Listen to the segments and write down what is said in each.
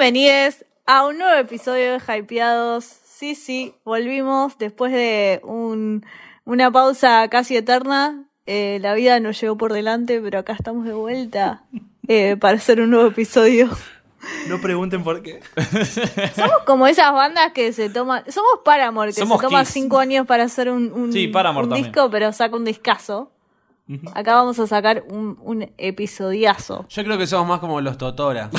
Bienvenidos a un nuevo episodio de Hypeados. Sí, volvimos después de una pausa casi eterna. La vida nos llevó por delante, pero acá estamos de vuelta para hacer un nuevo episodio. No pregunten por qué. Somos como esas bandas que se toman... Somos Paramore, que Somos se toma Kiss. 5 años para hacer un Paramore también. disco, pero saca un discazo. Acá vamos a sacar un episodiazo. Yo creo que somos más como los Totora.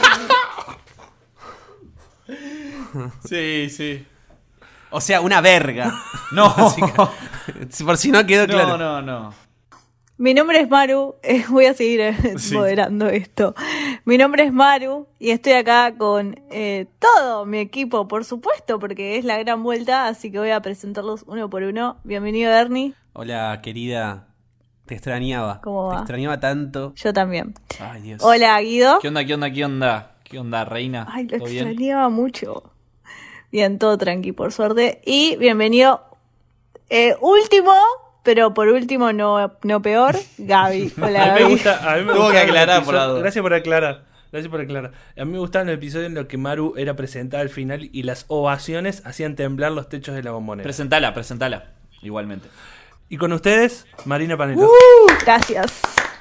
Sí. O sea, una verga. No. Por si no quedó claro. No. Mi nombre es Maru, voy a seguir moderando esto. Mi nombre es Maru y estoy acá con todo mi equipo, por supuesto, porque es la gran vuelta, así que voy a presentarlos uno por uno. Bienvenido, Ernie. Hola, querida. Te extrañaba. ¿Cómo va? Te extrañaba tanto. Yo también. Ay, Dios. Hola, Guido. ¿Qué onda, reina? Ay, lo ¿Todo bien? extrañaba mucho. Bien, todo tranqui, por suerte. Y bienvenido, último, pero por último no peor, Gaby. Hola, A mí Gaby. me gusta Tuvo que el aclarar episodio- por la duda. Gracias por aclarar. A mí me gustaban los episodios en los que Maru era presentada al final y las ovaciones hacían temblar los techos de la bombonera. Presentala, igualmente. Y con ustedes, Marina Panelo. Gracias.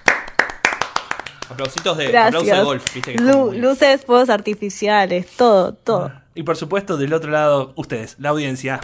Aplausos de Gracias. golf, viste que son muy- Luces, fuegos artificiales, todo. Y por supuesto, del otro lado, ustedes, la audiencia.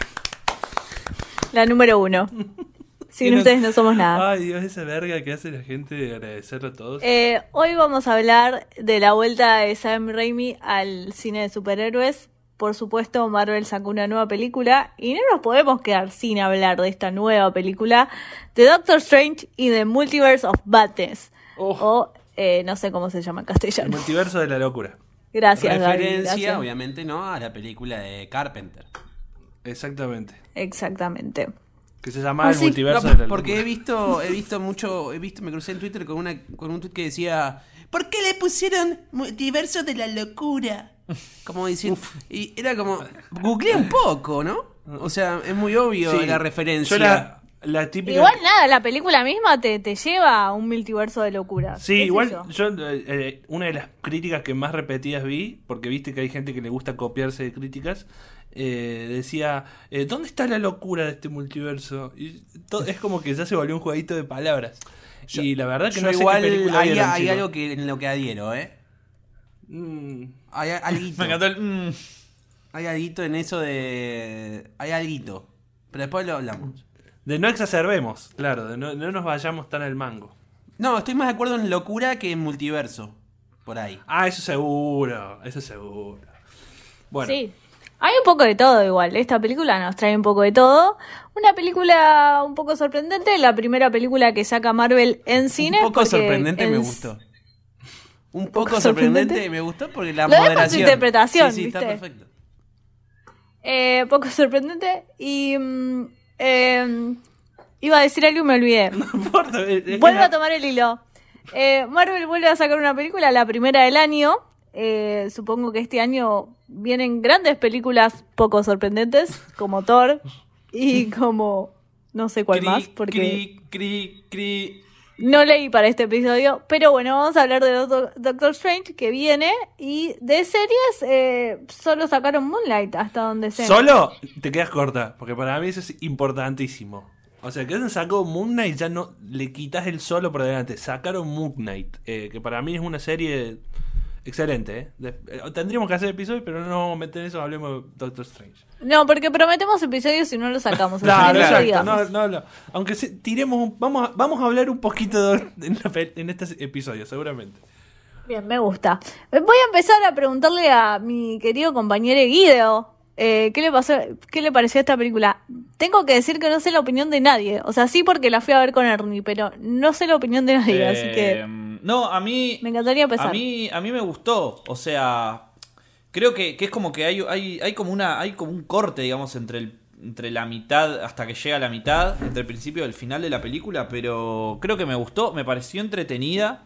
La número 1. Sin Tienen- ustedes no somos nada. Ay, Dios, esa verga que hace la gente de agradecerlo a todos. Hoy vamos a hablar de la vuelta de Sam Raimi al cine de superhéroes. Por supuesto, Marvel sacó una nueva película y no nos podemos quedar sin hablar de esta nueva película de Doctor Strange y The Multiverse of Madness. Oh. O no sé cómo se llama en El castellano. multiverso de la locura. Gracias, Gaby, Referencia, gracias. obviamente, ¿no? A la película de Carpenter. Exactamente. Exactamente. Que se llamaba el Así- multiverso No, de la locura. porque he visto mucho, me crucé en Twitter con un tweet que decía, ¿por qué le pusieron multiverso de la locura? Como diciendo, y era como, googleé un poco, ¿no? O sea, es muy obvio Sí. la referencia. Yo la típica... Igual nada, la película misma te lleva a un multiverso de locura. Sí, ¿Qué sé igual yo? una de las críticas que más repetidas vi, porque viste que hay gente que le gusta copiarse de críticas, decía, ¿dónde está la locura de este multiverso? Y es como que ya se volvió un jueguito de palabras. Y la verdad que Yo no sé igual qué película hay vieron, chicos. algo que en lo que adhiero, ¿eh? Hay alguito. Me encantó el... Hay alguito en eso de... Hay alguito. Pero después lo hablamos. De no exacerbemos, claro, de no nos vayamos tan al mango. No, estoy más de acuerdo en locura que en multiverso. Por ahí. Ah, eso seguro. Bueno, Sí. Hay un poco de todo igual. Esta película nos trae un poco de todo. Una película un poco sorprendente. La primera película que saca Marvel en cine. Un poco porque sorprendente me en- gustó. Un poco sorprendente me gustó porque la Lo dejo a su moderación. interpretación, Sí, está ¿viste? perfecto. Poco sorprendente. Y iba a decir algo y me olvidé. no importa. Vuelvo a tomar el hilo. Marvel vuelve a sacar una película, la primera del año. Supongo que este año vienen grandes películas poco sorprendentes, como Thor y como no sé cuál más, porque Cri. no leí para este episodio. Pero bueno, vamos a hablar de Doctor Strange, que viene. Y de series, solo sacaron Moonlight, hasta donde sé. Solo te quedas corta, porque para mí eso es importantísimo. O sea, que se sacó Moon Knight, ya no le quitas el solo por delante. Sacaron Moon Knight, que para mí es una serie excelente. Tendríamos que hacer episodios, pero no nos vamos a meter en eso, hablemos de Doctor Strange. No, porque prometemos episodios y no los sacamos. así Claro, que no lo exacto. digamos. No. Aunque tiremos vamos a hablar un poquito en este episodio, seguramente. Bien, me gusta. Voy a empezar a preguntarle a mi querido compañero Guido, ¿qué le pasó? ¿Qué le pareció esta película? Tengo que decir que no sé la opinión de nadie. O sea, sí porque la fui a ver con Ernie, pero no sé la opinión de nadie, así que No, a mí... me encantaría empezar. A mí me gustó, o sea, creo que es como que hay como un corte, digamos, entre la mitad hasta que llega a la mitad, entre el principio y el final de la película, pero creo que me gustó, me pareció entretenida.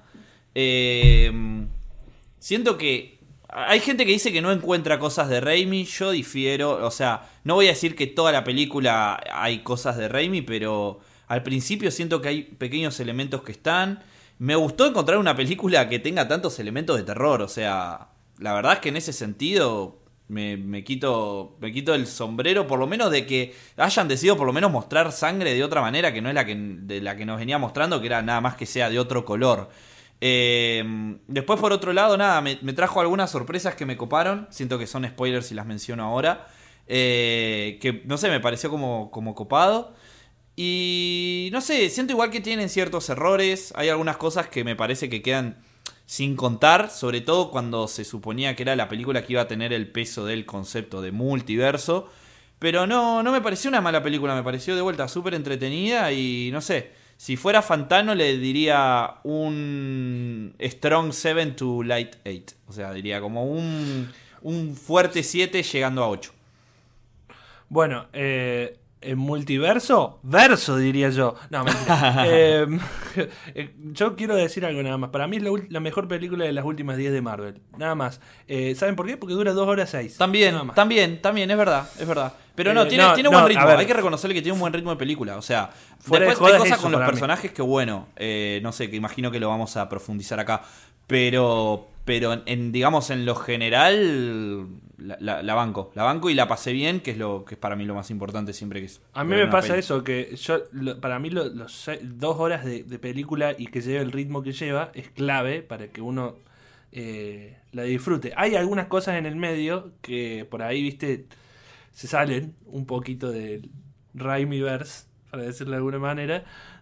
Siento que hay gente que dice que no encuentra cosas de Raimi, yo difiero, o sea, no voy a decir que toda la película hay cosas de Raimi, pero al principio siento que hay pequeños elementos que están. Me gustó encontrar una película que tenga tantos elementos de terror, o sea, la verdad es que en ese sentido me quito el sombrero, por lo menos de que hayan decidido por lo menos mostrar sangre de otra manera, que no es de la que nos venía mostrando, que era nada más que sea de otro color. Después, por otro lado, nada, me trajo algunas sorpresas que me coparon. Siento que son spoilers si las menciono ahora. Que no sé, me pareció como copado. Y no sé, siento igual que tienen ciertos errores. Hay algunas cosas que me parece que quedan sin contar, sobre todo cuando se suponía que era la película que iba a tener el peso del concepto de multiverso. Pero no me pareció una mala película, me pareció de vuelta súper entretenida. Y no sé, si fuera Fantano le diría un strong 7 to light 8. O sea, diría como un fuerte 7 llegando a 8. Bueno, en multiverso, verso diría yo. No, mentira. Yo quiero decir algo nada más. Para mí es la mejor película de las últimas 10 de Marvel. Nada más. ¿Saben por qué? Porque dura 2 horas 6. También, es verdad. Pero tiene buen ritmo. Hay que reconocerle que tiene un buen ritmo de película. O sea, fuera después de hay cosas eso, con los para personajes que bueno, no sé, que imagino que lo vamos a profundizar acá. Pero digamos, en lo general, la banco y la pasé bien, que es para mí lo más importante siempre que es. A mí me pasa eso, que para mí los 2 horas de película y que lleve el ritmo que lleva es clave para que uno la disfrute. Hay algunas cosas en el medio que por ahí, viste, se salen un poquito del Raimiverse, para decirlo de alguna manera,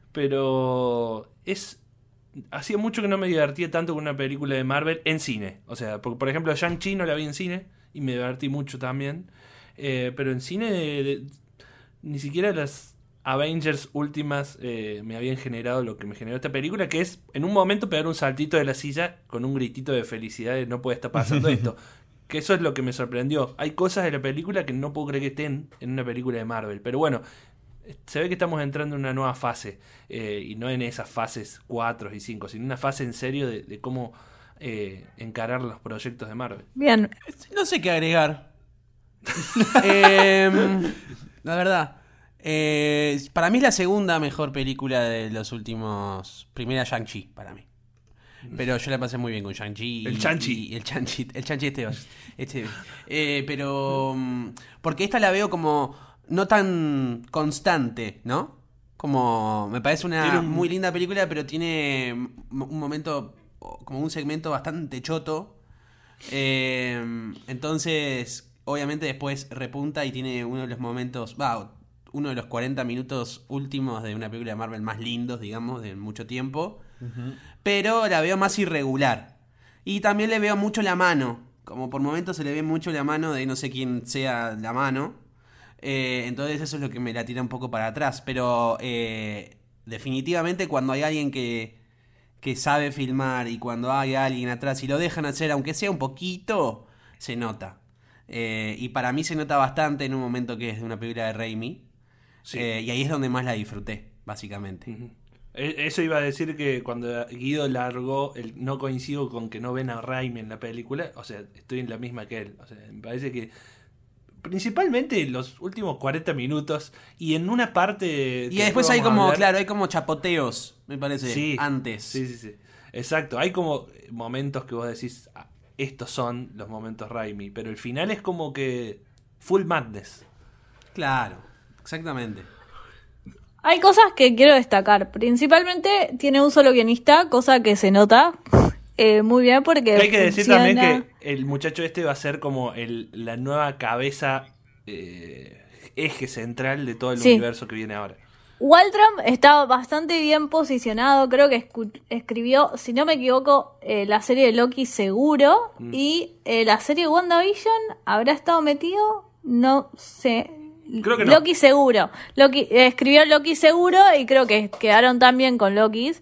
pero hacía mucho que no me divertía tanto con una película de Marvel en cine. O sea, por ejemplo, Shang-Chi no la vi en cine y me divertí mucho también. Pero en cine ni siquiera las Avengers últimas me habían generado lo que me generó esta película, que es en un momento pegar un saltito de la silla con un gritito de felicidad de no puede estar pasando esto. Que eso es lo que me sorprendió. Hay cosas de la película que no puedo creer que estén en una película de Marvel. Pero bueno, se ve que estamos entrando en una nueva fase, y no en esas fases 4 y 5, sino una fase en serio de cómo encarar los proyectos de Marvel. Bien. No sé qué agregar. La verdad, para mí es la segunda mejor película de los últimos. Primera Shang-Chi, para mí. Pero yo la pasé muy bien con Shang-Chi. El Shang-Chi. El Shang-Chi pero porque esta la veo como no tan constante, ¿no? Como me parece una muy linda película, pero tiene un momento, como un segmento bastante choto. Entonces, obviamente después repunta y tiene uno de los momentos, uno de los 40 minutos últimos de una película de Marvel más lindos, digamos, de mucho tiempo. Uh-huh. Pero la veo más irregular. Y también le veo mucho la mano. Como por momentos se le ve mucho la mano de no sé quién sea la mano. Entonces eso es lo que me la tira un poco para atrás. Pero definitivamente cuando hay alguien que sabe filmar y cuando hay alguien atrás y lo dejan hacer, aunque sea un poquito, se nota. Y para mí se nota bastante en un momento que es de una película de Raimi. Sí. Y ahí es donde más la disfruté, básicamente. Uh-huh. Eso iba a decir, que cuando Guido largó no coincido con que no ven a Raimi en la película. O sea, estoy en la misma que él. O sea, me parece que principalmente los últimos 40 minutos y en una parte... Y después hay como, claro, hay como chapoteos, me parece, sí, antes. Sí. Exacto, hay como momentos que vos decís, estos son los momentos Raimi, pero el final es como que full madness. Claro, exactamente. Hay cosas que quiero destacar. Principalmente tiene un solo guionista, cosa que se nota muy bien porque hay que decir también que el muchacho este va a ser como la nueva cabeza, eje central de todo el universo que viene ahora. Waldron está bastante bien posicionado. Creo que escribió, si no me equivoco, la serie de Loki seguro. Y la serie de WandaVision habrá estado metido, no sé. Creo que no. Loki seguro. Escribió Loki seguro y creo que quedaron tan bien con Lokis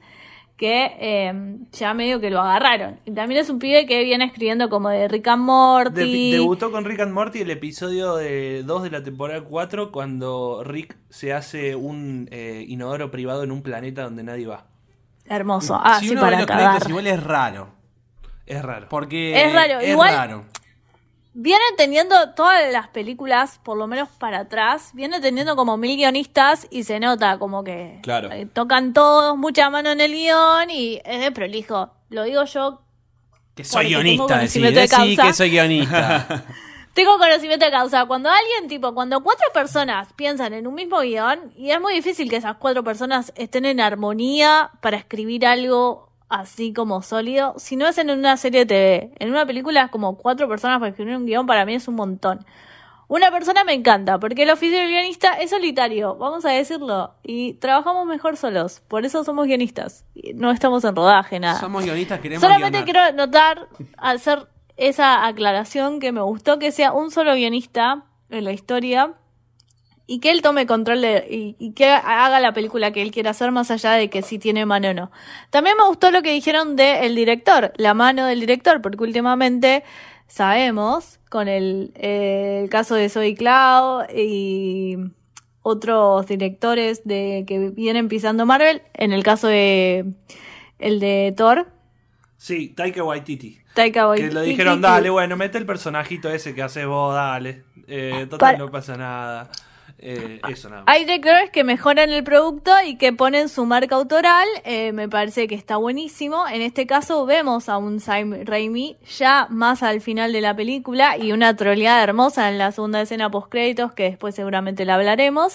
que ya medio que lo agarraron. Y también es un pibe que viene escribiendo como de Rick and Morty. Debutó con Rick and Morty el episodio 2 de la temporada 4, cuando Rick se hace un inodoro privado en un planeta donde nadie va. Hermoso. Si sí, uno para ve los cagar. créditos, igual es raro. Es raro. Porque es raro. Igual raro. Vienen teniendo todas las películas, por lo menos para atrás, vienen teniendo como 1000 guionistas y se nota como que claro, tocan todos mucha mano en el guión y es de prolijo. Lo digo yo Que soy Porque tengo guionista, conocimiento de sí, causa. que soy guionista. Tengo conocimiento de causa. Cuando cuando 4 personas piensan en un mismo guión, y es muy difícil que esas 4 personas estén en armonía para escribir algo así como sólido, si no es en una serie de TV. En una película es como 4 personas para escribir un guión, para mí es un montón. Una persona me encanta, porque el oficio del guionista es solitario, vamos a decirlo, y trabajamos mejor solos, por eso somos guionistas, no estamos en rodaje, nada. Somos guionistas, queremos Solamente guionar. quiero notar, hacer esa aclaración, que me gustó que sea un solo guionista en la historia y que él tome control y que haga la película que él quiera hacer, más allá de que si tiene mano o no. También me gustó lo que dijeron del director, la mano del director, porque últimamente sabemos, con el caso de Zoe Cloud y otros directores que vienen pisando Marvel, en el caso de el de Thor, Sí, Taika Waititi. Taika Que Waititi, le dijeron, dale, bueno, mete el personajito ese que haces vos, dale. Total, no pasa nada. Eso nada más. Hay directores que mejoran el producto y que ponen su marca autoral, me parece que está buenísimo. En este caso vemos a un Sam Raimi ya más al final de la película y una troleada hermosa en la segunda escena post-créditos, que después seguramente la hablaremos.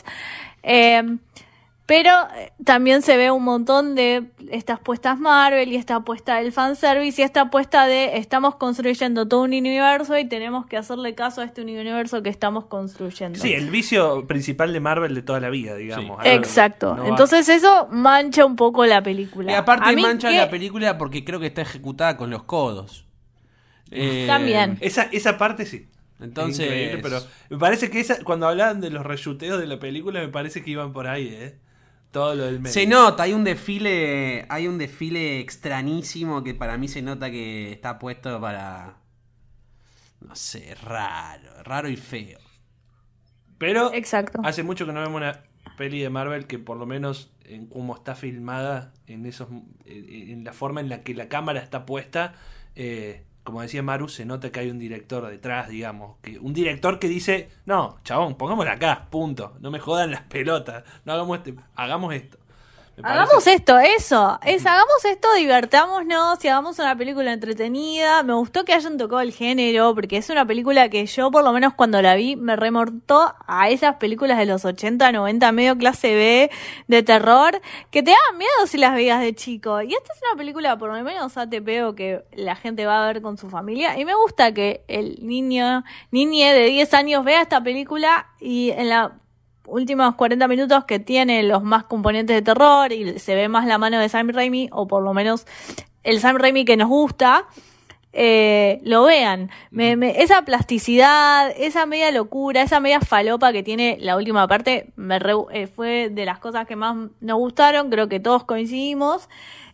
Pero también se ve un montón de estas puestas Marvel y esta apuesta del fanservice y esta apuesta de estamos construyendo todo un universo y tenemos que hacerle caso a este universo que estamos construyendo. Sí, el vicio principal de Marvel de toda la vida, digamos. Sí. Algo Exacto. no va- Entonces eso mancha un poco la película. Y aparte A mí mancha que- la película porque creo que está ejecutada con los codos. También. Esa parte sí. Entonces- Es increíble, pero me parece que cuando hablaban de los reshuteos de la película, me parece que iban por ahí, Todo lo del medio. Se nota, hay un desfile extrañísimo que para mí se nota que está puesto para, no sé, raro y feo. Pero Exacto. hace mucho que no vemos una peli de Marvel que por lo menos en cómo está filmada, en la forma en la que la cámara está puesta, como decía Maru, se nota que hay un director detrás, digamos. Un director que dice, no, chabón, pongámosla acá, punto. No me jodan las pelotas. No hagamos esto. Me Hagamos parece- esto, hagamos esto, divertámonos y hagamos una película entretenida. Me gustó que hayan tocado el género, porque es una película que yo, por lo menos cuando la vi, me remontó a esas películas de los 80, 90, medio clase B, de terror, que te daban miedo si las veías de chico. Y esta es una película, por lo menos ATP, o que la gente va a ver con su familia. Y me gusta que el niñe de 10 años vea esta película y en la últimos 40 minutos que tiene los más componentes de terror y se ve más la mano de Sam Raimi, o por lo menos el Sam Raimi que nos gusta, lo vean. Esa plasticidad, esa media locura, esa media falopa que tiene la última parte, fue de las cosas que más nos gustaron, creo que todos coincidimos.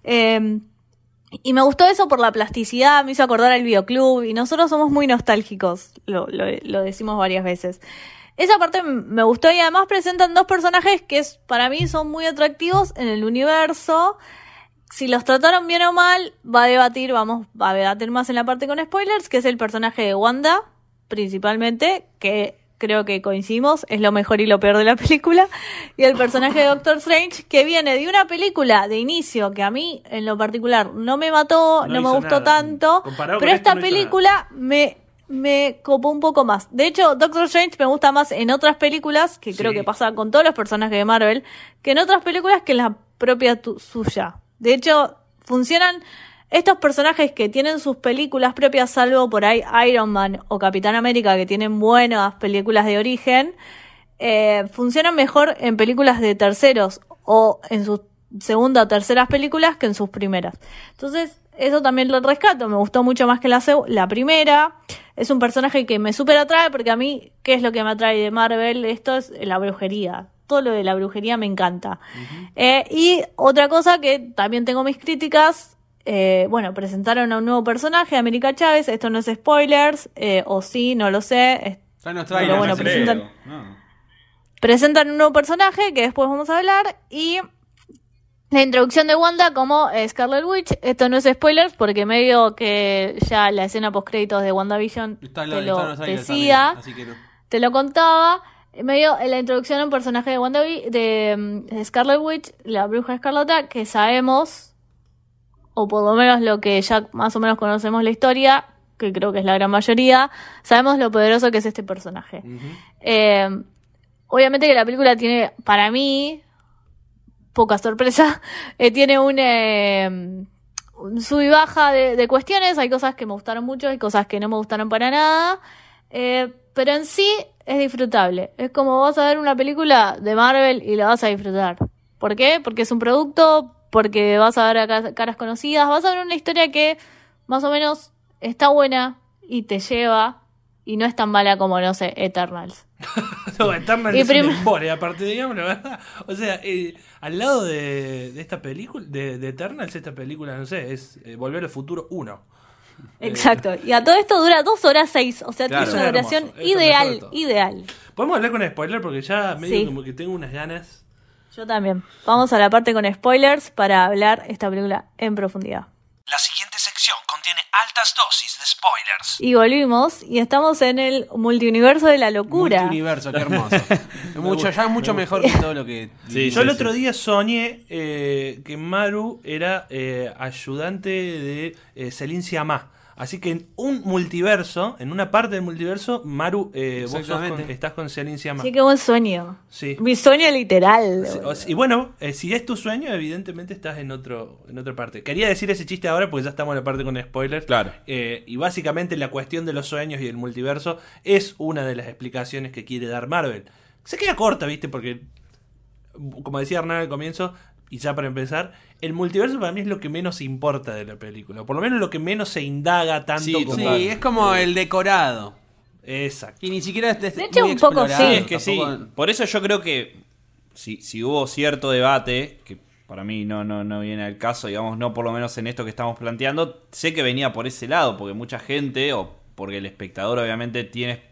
Y me gustó eso por la plasticidad, me hizo acordar al videoclub, y nosotros somos muy nostálgicos, lo decimos varias veces. Esa parte me gustó, y además presentan 2 personajes que para mí son muy atractivos en el universo. Si los trataron bien o mal, va a debatir más en la parte con spoilers, que es el personaje de Wanda, principalmente, que creo que coincidimos, es lo mejor y lo peor de la película, y el personaje de Doctor Strange, que viene de una película de inicio que a mí, en lo particular, no me mató, no me hizo gustó nada. tanto, Comparado pero con esto, esta no hizo película me copó un poco más. De hecho, Doctor Strange me gusta más en otras películas, que creo Sí. que pasa con todos los personajes de Marvel, que en otras películas que en la propia suya. De hecho, funcionan estos personajes que tienen sus películas propias, salvo por ahí Iron Man o Capitán América, que tienen buenas películas de origen, funcionan mejor en películas de terceros o en sus segunda o terceras películas que en sus primeras. Entonces, eso también lo rescato, me gustó mucho más que la primera. Es un personaje que me súper atrae, porque a mí, ¿qué es lo que me atrae de Marvel? Esto es la brujería. Todo lo de la brujería me encanta. Y otra cosa que también tengo mis críticas, presentaron a un nuevo personaje, América Chávez. Esto no es spoilers, o sí, no lo sé. Está en los Pero trailers. bueno, No creo, presentan- no. Presentan un nuevo personaje que después vamos a hablar, y la introducción de Wanda como Scarlet Witch. Esto no es spoilers, porque medio que ya la escena post créditos de WandaVision Está en te los lo trailers decía, también, así que no. te lo contaba. Medio la introducción a un personaje de Scarlet Witch, la bruja escarlata, que sabemos o por lo menos lo que ya más o menos conocemos la historia, que creo que es la gran mayoría, sabemos lo poderoso que es este personaje. Obviamente que la película tiene, para mí, poca sorpresa, tiene un sub y baja de cuestiones. Hay cosas que me gustaron mucho, hay cosas que no me gustaron para nada, pero en sí es disfrutable. Es como vas a ver una película de Marvel y la vas a disfrutar. ¿Por qué? Porque es un producto, porque vas a ver a caras conocidas, vas a ver una historia que más o menos está buena y te lleva, y no es tan mala como, no sé, Eternals. No, Eternals es un embole, aparte, digamos la verdad. O sea, al lado de esta película, de Eternals, esta película, no sé, es Volver al Futuro 1. Exacto, y a todo esto dura 2 horas 6, o sea, Claro. tiene una Hermoso, duración es lo mejor de todo. ideal. Podemos hablar con spoiler porque ya medio Sí. como que tengo unas ganas. Yo también. Vamos a la parte con spoilers para hablar esta película en profundidad. La siguiente sección contiene altas dosis de spoilers. Y volvimos, y estamos en el multiuniverso de la locura. Multiuniverso, qué hermoso. mucho mejor que todo lo que... Sí, Yo el otro día soñé que Maru era ayudante de Céline Sciamma. Así que en un multiverso, en una parte del multiverso, Maru, vos estás con Céline Sciamma. Sí, qué buen sueño. Sí. Mi sueño literal. Sí, y bueno, si es tu sueño, evidentemente estás en otra parte. Quería decir ese chiste ahora porque ya estamos en la parte con spoilers. Claro. Y básicamente la cuestión de los sueños y el multiverso es una de las explicaciones que quiere dar Marvel. Se queda corta, ¿viste? Porque, como decía Hernán al comienzo, y ya para empezar, el multiverso para mí es lo que menos importa de la película. O por lo menos lo que menos se indaga tanto Sí, como... Sí, es como el decorado. Exacto. Y ni siquiera es De hecho, muy un poco explorado. sí. Es que sí. Tampoco- Por eso yo creo que si hubo cierto debate, que para mí no viene al caso, digamos, no por lo menos en esto que estamos planteando, sé que venía por ese lado, porque mucha gente, o porque el espectador obviamente tiene,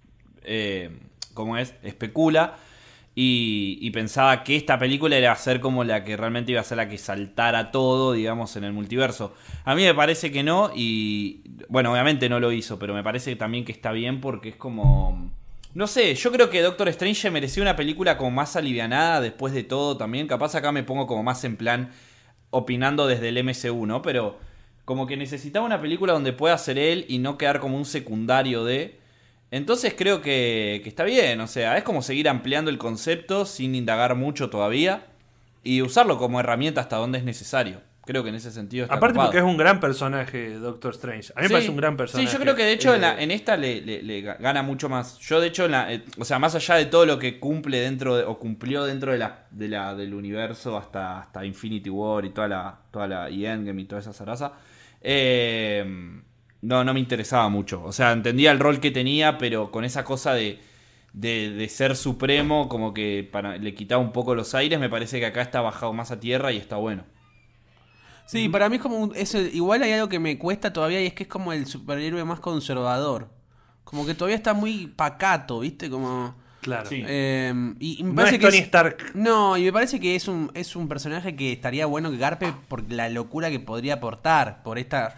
¿cómo es? Especula. Y pensaba que esta película iba a ser como la que realmente iba a ser la que saltara todo, digamos, en el multiverso. A mí me parece que no, y bueno, obviamente no lo hizo, pero me parece también que está bien porque es como... No sé, yo creo que Doctor Strange merecía una película como más alivianada después de todo también. Capaz acá me pongo como más en plan opinando desde el MCU, ¿no? Pero como que necesitaba una película donde pueda ser él y no quedar como un secundario de... Entonces creo que está bien, o sea, es como seguir ampliando el concepto sin indagar mucho todavía y usarlo como herramienta hasta donde es necesario. Creo que en ese sentido está Aparte copado. porque es un gran personaje Doctor Strange. A mí me parece un gran personaje. Sí, yo creo que de hecho en esta le gana mucho más. Yo de hecho, o sea, más allá de todo lo que cumple dentro o cumplió dentro del universo hasta Infinity War y toda la y Endgame y toda esa zaraza, no me interesaba mucho. O sea, entendía el rol que tenía, pero con esa cosa de ser supremo, como que le quitaba un poco los aires. Me parece que acá está bajado más a tierra y está bueno. Sí, para mí es como igual hay algo que me cuesta todavía y es que es como el superhéroe más conservador. Como que todavía está muy pacato, ¿viste? Como... Claro. Sí. y me No parece es que Tony Stark. No, y me parece que es un personaje que estaría bueno que garpe por la locura que podría aportar, por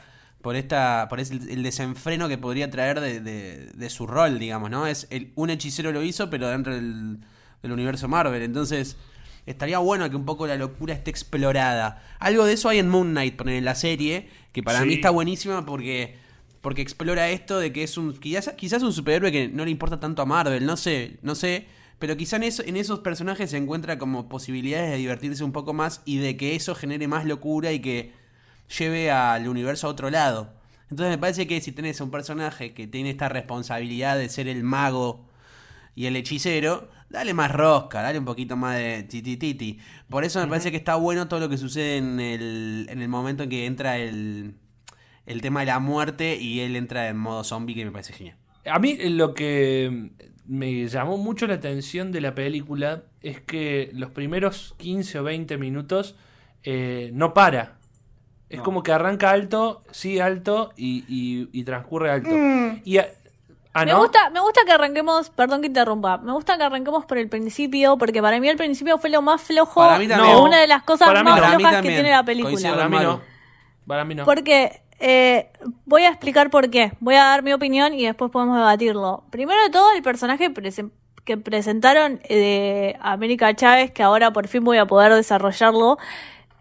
el desenfreno que podría traer de su rol, digamos, ¿no? Un hechicero lo hizo, pero dentro del universo Marvel. Entonces, estaría bueno que un poco la locura esté explorada. Algo de eso hay en Moon Knight, en la serie, que para Sí. mí está buenísima porque explora esto de que es quizás un superhéroe que no le importa tanto a Marvel, no sé, pero quizá en esos personajes se encuentra como posibilidades de divertirse un poco más y de que eso genere más locura y que lleve al universo a otro lado. Entonces me parece que si tenés a un personaje que tiene esta responsabilidad de ser el mago y el hechicero, dale más rosca, dale un poquito más de titi. Por eso me parece que está bueno todo lo que sucede en el momento en que entra el tema de la muerte y él entra en modo zombie, que me parece genial. A mí lo que me llamó mucho la atención de la película es que los primeros 15 o 20 minutos no para. Es como que arranca alto, sigue alto y transcurre alto. Y Me ¿no? gusta que arranquemos, perdón que interrumpa, me gusta que arranquemos por el principio, porque para mí el principio fue lo más flojo, Para mí también. o una de las cosas Para mí más no. Para mí flojas que también. tiene la película. Coincido. Para mí Maru. no. Para mí no. Porque voy a explicar por qué. Voy a dar mi opinión y después podemos debatirlo. Primero de todo, el personaje que presentaron de América Chávez, que ahora por fin voy a poder desarrollarlo,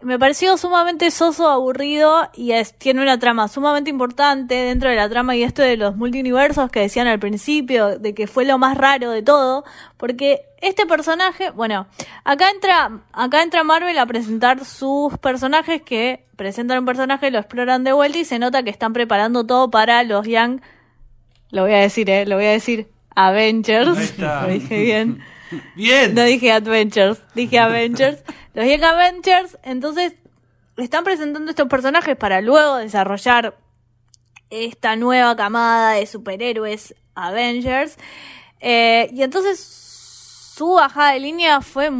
me pareció sumamente soso, aburrido y tiene una trama sumamente importante dentro de la trama y esto de los multiuniversos que decían al principio, de que fue lo más raro de todo, porque este personaje, bueno, acá entra Marvel a presentar sus personajes, que presentan un personaje, lo exploran de vuelta y se nota que están preparando todo para los Young, lo voy a decir, Avengers, Ahí está. lo dije bien. Bien. No dije Adventures, dije Avengers. Los Young Avengers, entonces, están presentando estos personajes para luego desarrollar esta nueva camada de superhéroes Avengers. Y entonces, su bajada de línea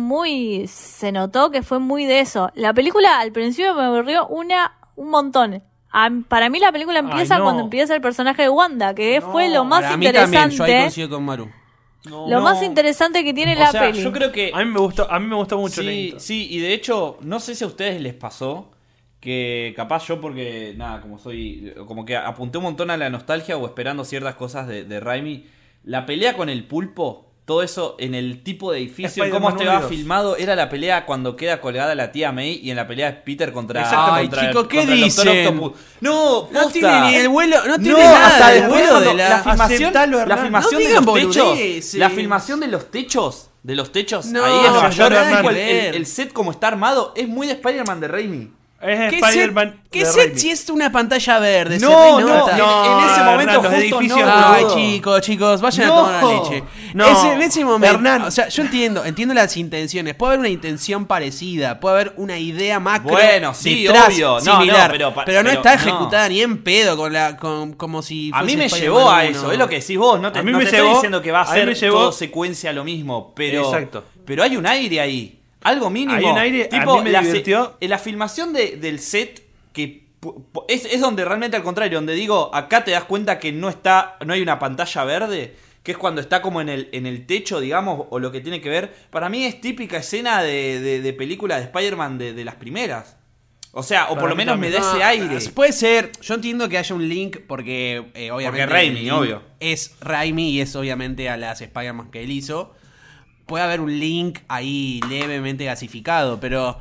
se notó que fue muy de eso. La película al principio me aburrió un montón. Para mí la película empieza no. cuando empieza el personaje de Wanda, que fue lo más Para mí también, yo ahí interesante. coincido con Maru. Lo más interesante que tiene la peli. Yo creo que A mí me gustó mucho la sí, intro. sí, y de hecho, no sé si a ustedes les pasó que capaz yo porque, nada, como que apunté un montón a la nostalgia o esperando ciertas cosas de Raimi. La pelea con el pulpo, todo eso en el tipo de edificio, Spider-Man cómo estaba 1 y 2. filmado, era la pelea cuando queda colgada la tía May y en la pelea es Peter contra... Exactamente. Ay, chicos, ¿qué contra el Doctor dicen? Octopus. No, No posta. tiene ni el vuelo, no tiene No, nada hasta del después vuelo cuando de la filmación, Aceptalo, la Hernán. filmación No de digan los techos, boludeces. la filmación de los techos, No, ahí en Nueva aceptalo, York, Hernán. tipo, el set como está armado es muy de Spider-Man de Raimi. Es ¿Qué Spider-Man. set, de set Raimi. si es una pantalla verde? No, se no, renota. en ese Hernán, momento los justo edificios no. Ay, boludo. chicos, vayan No. a tomar la leche. No. En ese momento, Hernán. o sea, yo entiendo las intenciones. Puede haber una intención parecida, puede haber una idea macro Bueno, sí, detrás obvio. No, similar, no, pero pero no está no. ejecutada ni en pedo como si A mí fuese me Spider-Man llevó a 1. eso, es lo que decís vos, no te, A mí no me te llevó- estoy diciendo que va a a mí ser me llevó- todo secuencia lo mismo, Exacto. pero hay un aire ahí, algo mínimo. Hay un aire, a tipo, mí me divirtió. en la filmación del set que es donde realmente al contrario, donde digo, acá te das cuenta que no hay una pantalla verde, que es cuando está como en el techo, digamos, o lo que tiene que ver. Para mí es típica escena de película de Spider-Man de las primeras. O sea, o Para por lo mí menos me también. da ese aire. Puede ser, yo entiendo que haya un link porque obviamente Porque Raimi, el link obvio. es Raimi y es obviamente a las Spider-Man que él hizo. Puede haber un link ahí levemente gasificado, pero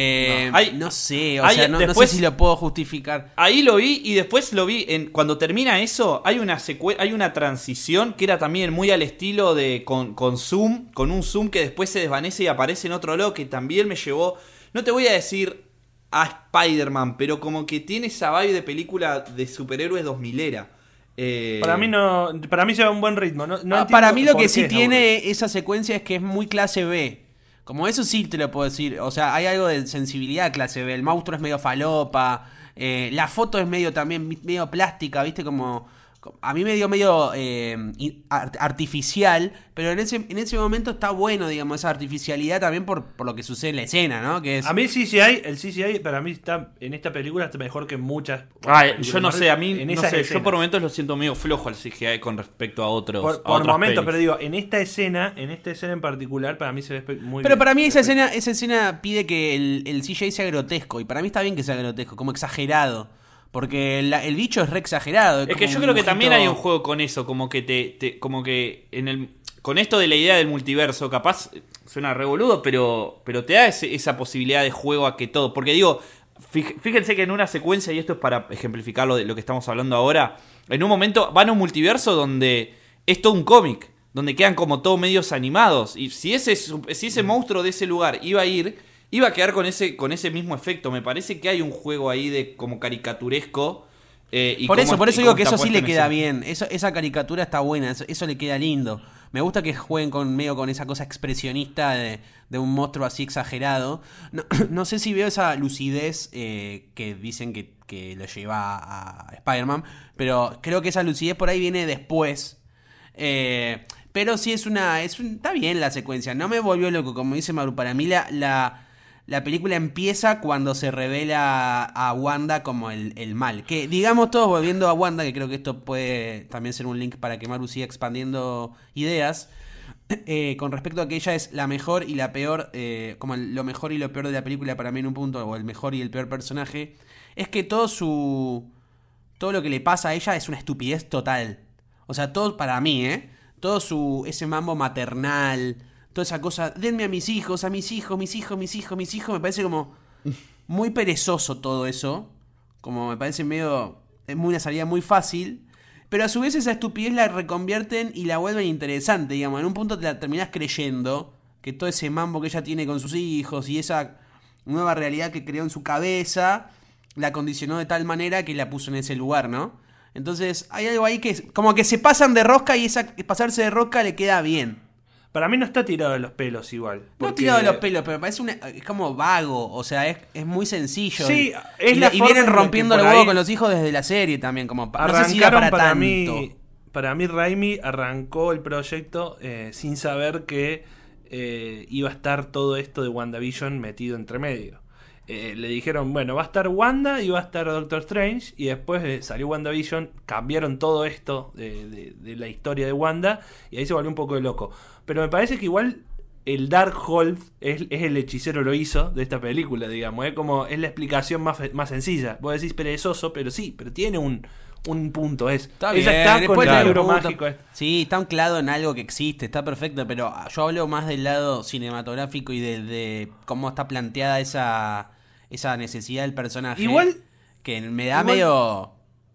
no sé, o sea, no sé si lo puedo justificar. Ahí lo vi y después lo vi cuando termina eso, hay una transición que era también muy al estilo de con zoom, con un zoom que después se desvanece y aparece en otro lado, que también me llevó, no te voy a decir a Spider-Man, pero como que tiene esa vibe de película de superhéroes 2000era. Para mí lleva un buen ritmo. No Para entiendo mí lo por que qué sí es tiene esa secuencia es que es muy clase B. Como eso sí te lo puedo decir. O sea, hay algo de sensibilidad clase B. El monstruo es medio falopa. La foto es medio plástica, ¿viste? Como a mí me dio medio artificial, pero en ese momento está bueno, digamos, esa artificialidad también por lo que sucede en la escena, ¿no? Que es A mí el CGI para mí está en esta película está mejor que en muchas. Yo no sé, a mí en no esas sé, yo escenas. por momentos lo siento medio flojo al CGI con respecto a otros. Por a otras momentos, pelis. pero digo, en esta escena en particular, para mí se ve muy Pero bien. para mí esa escena pide que el CGI sea grotesco. Y para mí está bien que sea grotesco, como exagerado. Porque el bicho es re exagerado. Es que como yo un creo que dibujito- también hay un juego con eso, como que como que con esto de la idea del multiverso, capaz suena re boludo, pero te da esa posibilidad de juego a que todo. Porque digo, fíjense que en una secuencia, y esto es para ejemplificar lo que estamos hablando ahora, en un momento van a un multiverso donde es todo un cómic, donde quedan como todos medios animados. Y si ese monstruo de ese lugar iba a quedar con ese mismo efecto. Me parece que hay un juego ahí de como caricaturesco. Por eso digo que eso sí le queda bien. bien. Esa caricatura está buena, eso le queda lindo. Me gusta que jueguen con esa cosa expresionista de un monstruo así exagerado. No sé si veo esa lucidez que dicen que lo lleva a Spider-Man, pero creo que esa lucidez por ahí viene después. Pero sí está bien la secuencia. No me volvió loco, como dice Maru. Para mí la película empieza cuando se revela a Wanda como el mal. Que digamos todos, volviendo a Wanda, que creo que esto puede también ser un link para que Maru siga expandiendo ideas, con respecto a que ella es la mejor y la peor, como lo mejor y lo peor de la película para mí en un punto, o el mejor y el peor personaje, es que todo lo que le pasa a ella es una estupidez total. O sea, todo para mí, todo ese mambo maternal, toda esa cosa, denme a mis hijos, me parece como muy perezoso todo eso. Como me parece medio... Es una salida muy fácil. Pero a su vez esa estupidez la reconvierten y la vuelven interesante, digamos. En un punto te la terminás creyendo que todo ese mambo que ella tiene con sus hijos y esa nueva realidad que creó en su cabeza la condicionó de tal manera que la puso en ese lugar, ¿no? Entonces hay algo ahí que como que se pasan de rosca y esa pasarse de rosca le queda bien. Para mí no está tirado de los pelos igual. No porque- tirado de los pelos, pero me parece es como vago, o sea, es muy sencillo. Sí, y, es la y forma vienen en la que rompiendo por los huevos ahí con los hijos desde la serie también, como no sé si da Arrancaron para tanto. para mí Raimi arrancó el proyecto sin saber que iba a estar todo esto de WandaVision metido entre medio. Le dijeron, bueno, va a estar Wanda y va a estar Doctor Strange, y después salió WandaVision, cambiaron todo esto de la historia de Wanda, y ahí se volvió un poco de loco. Pero me parece que igual el Darkhold es el hechicero lo hizo de esta película, digamos, es la explicación más sencilla. Vos decís perezoso, pero sí, pero tiene un punto, Está ella bien, está con después el tiene libro un punto. mágico. Sí, está anclado en algo que existe, está perfecto, pero yo hablo más del lado cinematográfico y de cómo está planteada esa necesidad del personaje. Igual- que me da igual- medio...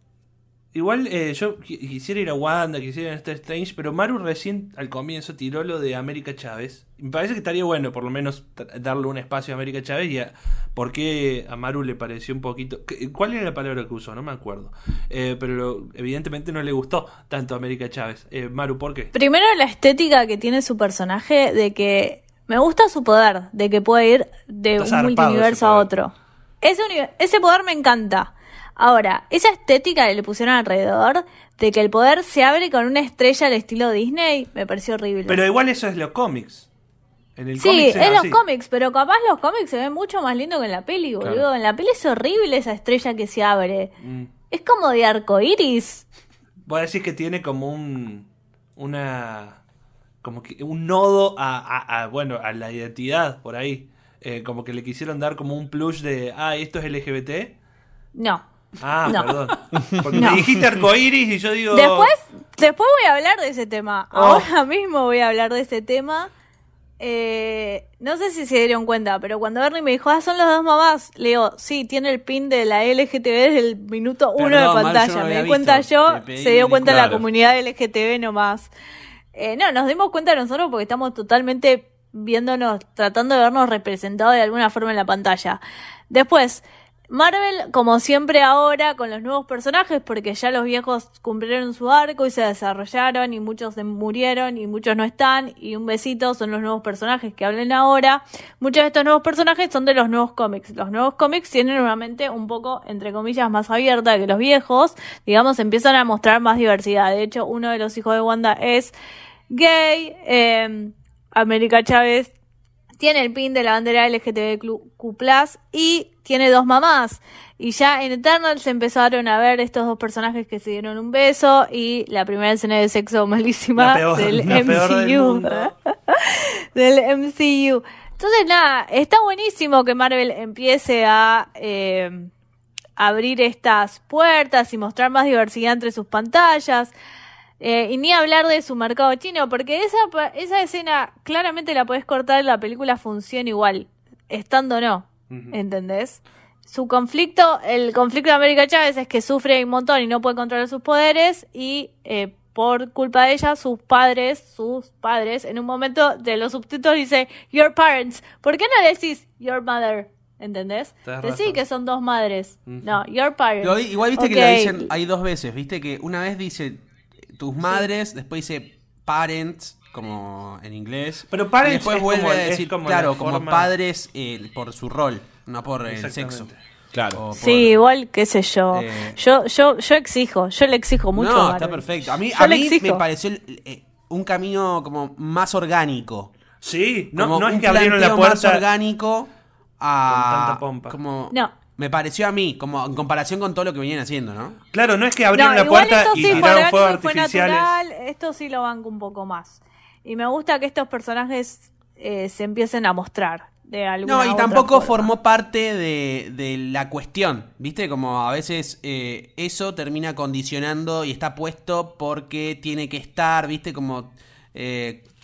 Igual yo quisiera ir a Wanda, quisiera ir a Star Strange, pero Maru recién al comienzo tiró lo de América Chávez. Me parece que estaría bueno por lo menos darle un espacio a América Chávez y por qué a Maru le pareció un poquito... ¿Cuál era la palabra que usó? No me acuerdo. Pero evidentemente no le gustó tanto a América Chávez. Maru, ¿por qué? Primero la estética que tiene su personaje, de que me gusta su poder, de que puede ir de Está un zarpado multiverso ese a poder. otro. Ese poder me encanta. Ahora, esa estética que le pusieron alrededor, de que el poder se abre con una estrella al estilo Disney, me pareció horrible. Pero igual eso es los cómics. En el Sí, cómics es los así. cómics, pero capaz los cómics se ven mucho más lindo que en la peli, boludo. Claro. En la peli es horrible esa estrella que se abre. Mm. Es como de arcoiris. Voy a decir que tiene como como que un nodo bueno, a la identidad por ahí. Como que le quisieron dar como un plus de, esto es LGBT. No. Ah, No. Perdón. Porque No. me dijiste arcoiris y yo digo... Después voy a hablar de ese tema. Oh. Ahora mismo voy a hablar de ese tema. No sé si se dieron cuenta, pero cuando Bernie me dijo, son los dos mamás, le digo, sí, tiene el pin de la LGTB desde el minuto 1 de Perdón, Mar, pantalla. yo no lo Me había di cuenta visto. yo, Te pedí se dio cuenta la claro. comunidad LGTB nomás. No, nos dimos cuenta nosotros porque estamos totalmente viéndonos, tratando de vernos representados de alguna forma en la pantalla. Después, Marvel, como siempre ahora, con los nuevos personajes, porque ya los viejos cumplieron su arco y se desarrollaron, y muchos se murieron y muchos no están, y un besito, son los nuevos personajes que hablen ahora. Muchos de estos nuevos personajes son de los nuevos cómics. Los nuevos cómics tienen una mente un poco, entre comillas, más abierta que los viejos. Digamos, empiezan a mostrar más diversidad. De hecho, uno de los hijos de Wanda es gay. América Chávez tiene el pin de la bandera LGTBQ+, y tiene dos mamás. Y ya en Eternals se empezaron a ver estos dos personajes que se dieron un beso, y la primera escena de sexo malísima La peor del mundo. del MCU. Entonces, nada, está buenísimo que Marvel empiece a abrir estas puertas y mostrar más diversidad entre sus pantallas. Y ni hablar de su mercado chino, porque esa escena claramente la podés cortar y la película funciona igual, estando o no, ¿entendés? El conflicto de América Chávez es que sufre un montón y no puede controlar sus poderes, y por culpa de ella, sus padres, en un momento de los subtítulos dice, your parents, ¿por qué no decís your mother? ¿Entendés? Tenés Decí razón. que son dos madres. No, your parents. Igual viste que Ok. lo dicen ahí dos veces, viste que una vez dice tus madres, después dice parents, como en inglés. Pero parents y después es vuelve como- a es decir, como claro, la como forma- padres por su rol, no por el Exactamente. sexo. Claro. O por- Sí, igual, qué sé yo. Eh, Yo le exijo mucho. a No, Marvel. está perfecto. A mí Yo le me exijo. pareció un camino como más orgánico. Sí, Como no es un que abrieron la planteo más puerta... orgánico a Con tanta pompa. como No. me pareció a mí, como en comparación con todo lo que venían haciendo, ¿no? Claro, no es que abrieron la igual puerta esto y sí fue tiraron fuegos orgánico y fue artificiales. natural, esto sí lo banco un poco más. Y me gusta que estos personajes se empiecen a mostrar de alguna No, y otra tampoco forma. formó parte de la cuestión, ¿viste? Como a veces eso termina condicionando y está puesto porque tiene que estar, ¿viste? Como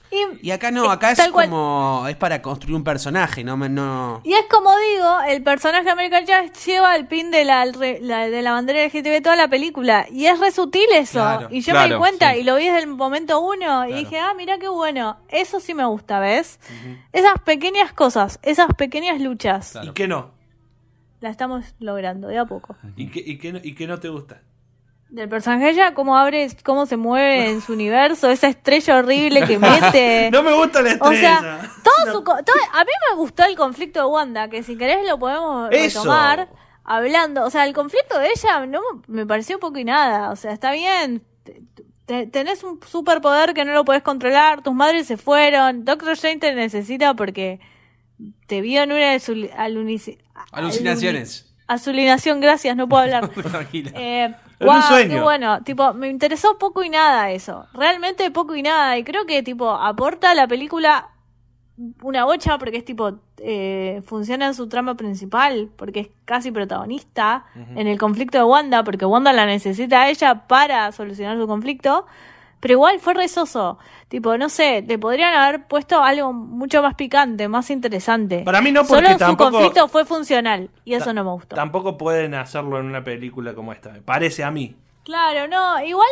Y acá no, acá es tal cual. como... Es para construir un personaje, no... Y es como digo, el personaje de American Jazz lleva el pin de la bandera LGTB toda la película. Y es re sutil eso. Claro, y yo me di claro, cuenta sí. y lo vi desde el momento uno. Y dije, mirá qué bueno. Eso sí me gusta, ¿ves? Esas pequeñas cosas, esas pequeñas luchas, ¿Y qué no? las estamos logrando de a poco. ¿Y qué no te gusta? Del personaje de ella, cómo abre, cómo se mueve en su universo, esa estrella horrible que mete. No me gusta la O estrella. sea, a mí me gustó el conflicto de Wanda, que si querés lo podemos Eso. retomar hablando. O sea, el conflicto de ella no me pareció poco y nada. O sea, está bien. Tenés un superpoder que no lo podés controlar. Tus madres se fueron. Doctor Strange te necesita porque te vio en una de sus Alucinaciones. alucinación. Gracias, no puedo hablar. Tranquila. Era un sueño. Qué bueno, tipo, me interesó poco y nada eso. Realmente poco y nada. Y creo que, tipo, aporta a la película una bocha porque es tipo, funciona en su trama principal, porque es casi protagonista en el conflicto de Wanda, porque Wanda la necesita a ella para solucionar su conflicto. Pero igual fue rezoso. Tipo, no sé, te podrían haber puesto algo mucho más picante, más interesante. Para mí no, porque Solo su tampoco- conflicto fue funcional. Y eso no me gustó. Tampoco pueden hacerlo en una película como esta, me parece a mí. Claro, no, igual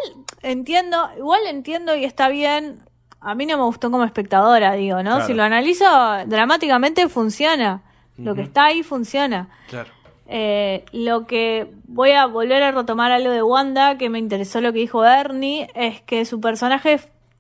entiendo y está bien. A mí no me gustó como espectadora, digo, ¿no? Claro. Si lo analizo dramáticamente funciona. Lo que está ahí funciona. Claro. Lo que voy a volver a retomar algo de Wanda, que me interesó lo que dijo Ernie, es que su personaje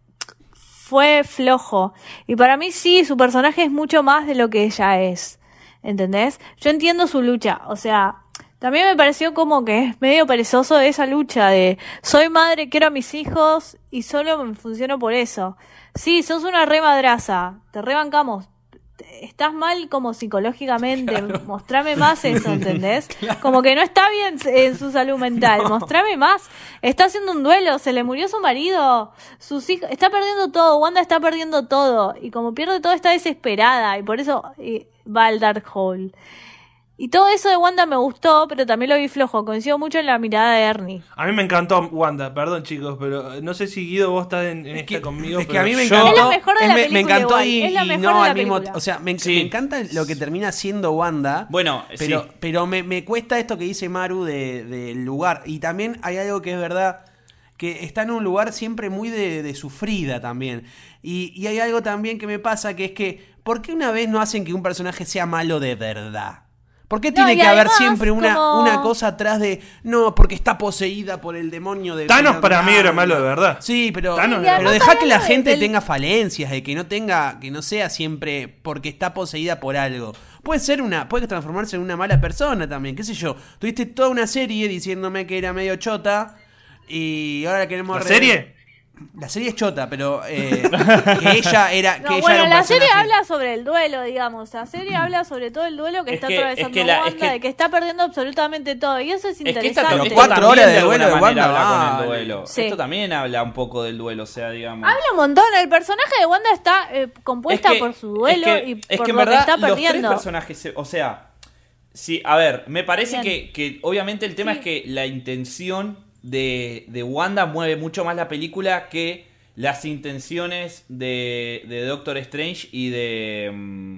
fue flojo. Y para mí sí, su personaje es mucho más de lo que ella es. ¿Entendés? Yo entiendo su lucha. O sea, también me pareció como que es medio perezoso de esa lucha de soy madre, quiero a mis hijos y solo me funciono por eso. Sí, sos una re madraza, te rebancamos. Estás mal como psicológicamente, mostrame más eso, ¿entendés? Como que no está bien en su salud mental, mostrame más. Está haciendo un duelo, se le murió su marido, sus hijos, está perdiendo todo, Wanda está perdiendo todo, y como pierde todo está desesperada, y por eso va al Darkhold. Y todo eso de Wanda me gustó, pero también lo vi flojo. Coincido mucho en la mirada de Ernie. A mí me encantó Wanda, perdón chicos, pero no sé si Guido vos estás en esta conmigo. Es que pero a mí me yo- encantó. Es la mejor de la me película encantó igual, y, es la y mejor no de la al mismo. película. O sea, me Sí. encanta lo que termina siendo Wanda. Bueno, pero me cuesta esto que dice Maru del lugar. Y también hay algo que es verdad, que está en un lugar siempre muy de sufrida también. Y hay algo también que me pasa, que es que, ¿por qué una vez no hacen que un personaje sea malo de verdad? ¿Por qué tiene y que haber además, siempre una como- cosa atrás de no, porque está poseída por el demonio de Thanos para mí era malo de verdad. Sí, pero, Thanos Y además pero deja que la hablando gente del- tenga falencias, de que no sea siempre porque está poseída por algo. Puede transformarse en una mala persona también, qué sé yo. Tuviste toda una serie diciéndome que era medio chota y ahora queremos ¿La serie? La serie es chota, pero que ella era No, que ella bueno, era un la serie personaje. habla sobre el duelo, digamos. La serie habla sobre todo el duelo que Es está que- atravesando es que la- Wanda, es que- de que está perdiendo absolutamente todo. Y eso es Es que interesante. esta, Pero esta 4 también horas de alguna duelo de manera Wanda, habla con vale. el duelo. Sí. Esto también habla un poco del duelo, o sea, digamos. Habla un montón. El personaje de Wanda está compuesta por su duelo y es por que en lo que verdad está los tres perdiendo. personajes, o sea, sí, a ver, me parece Bien. que obviamente el tema Sí. es que la intención de Wanda mueve mucho más la película que las intenciones de Doctor Strange y de...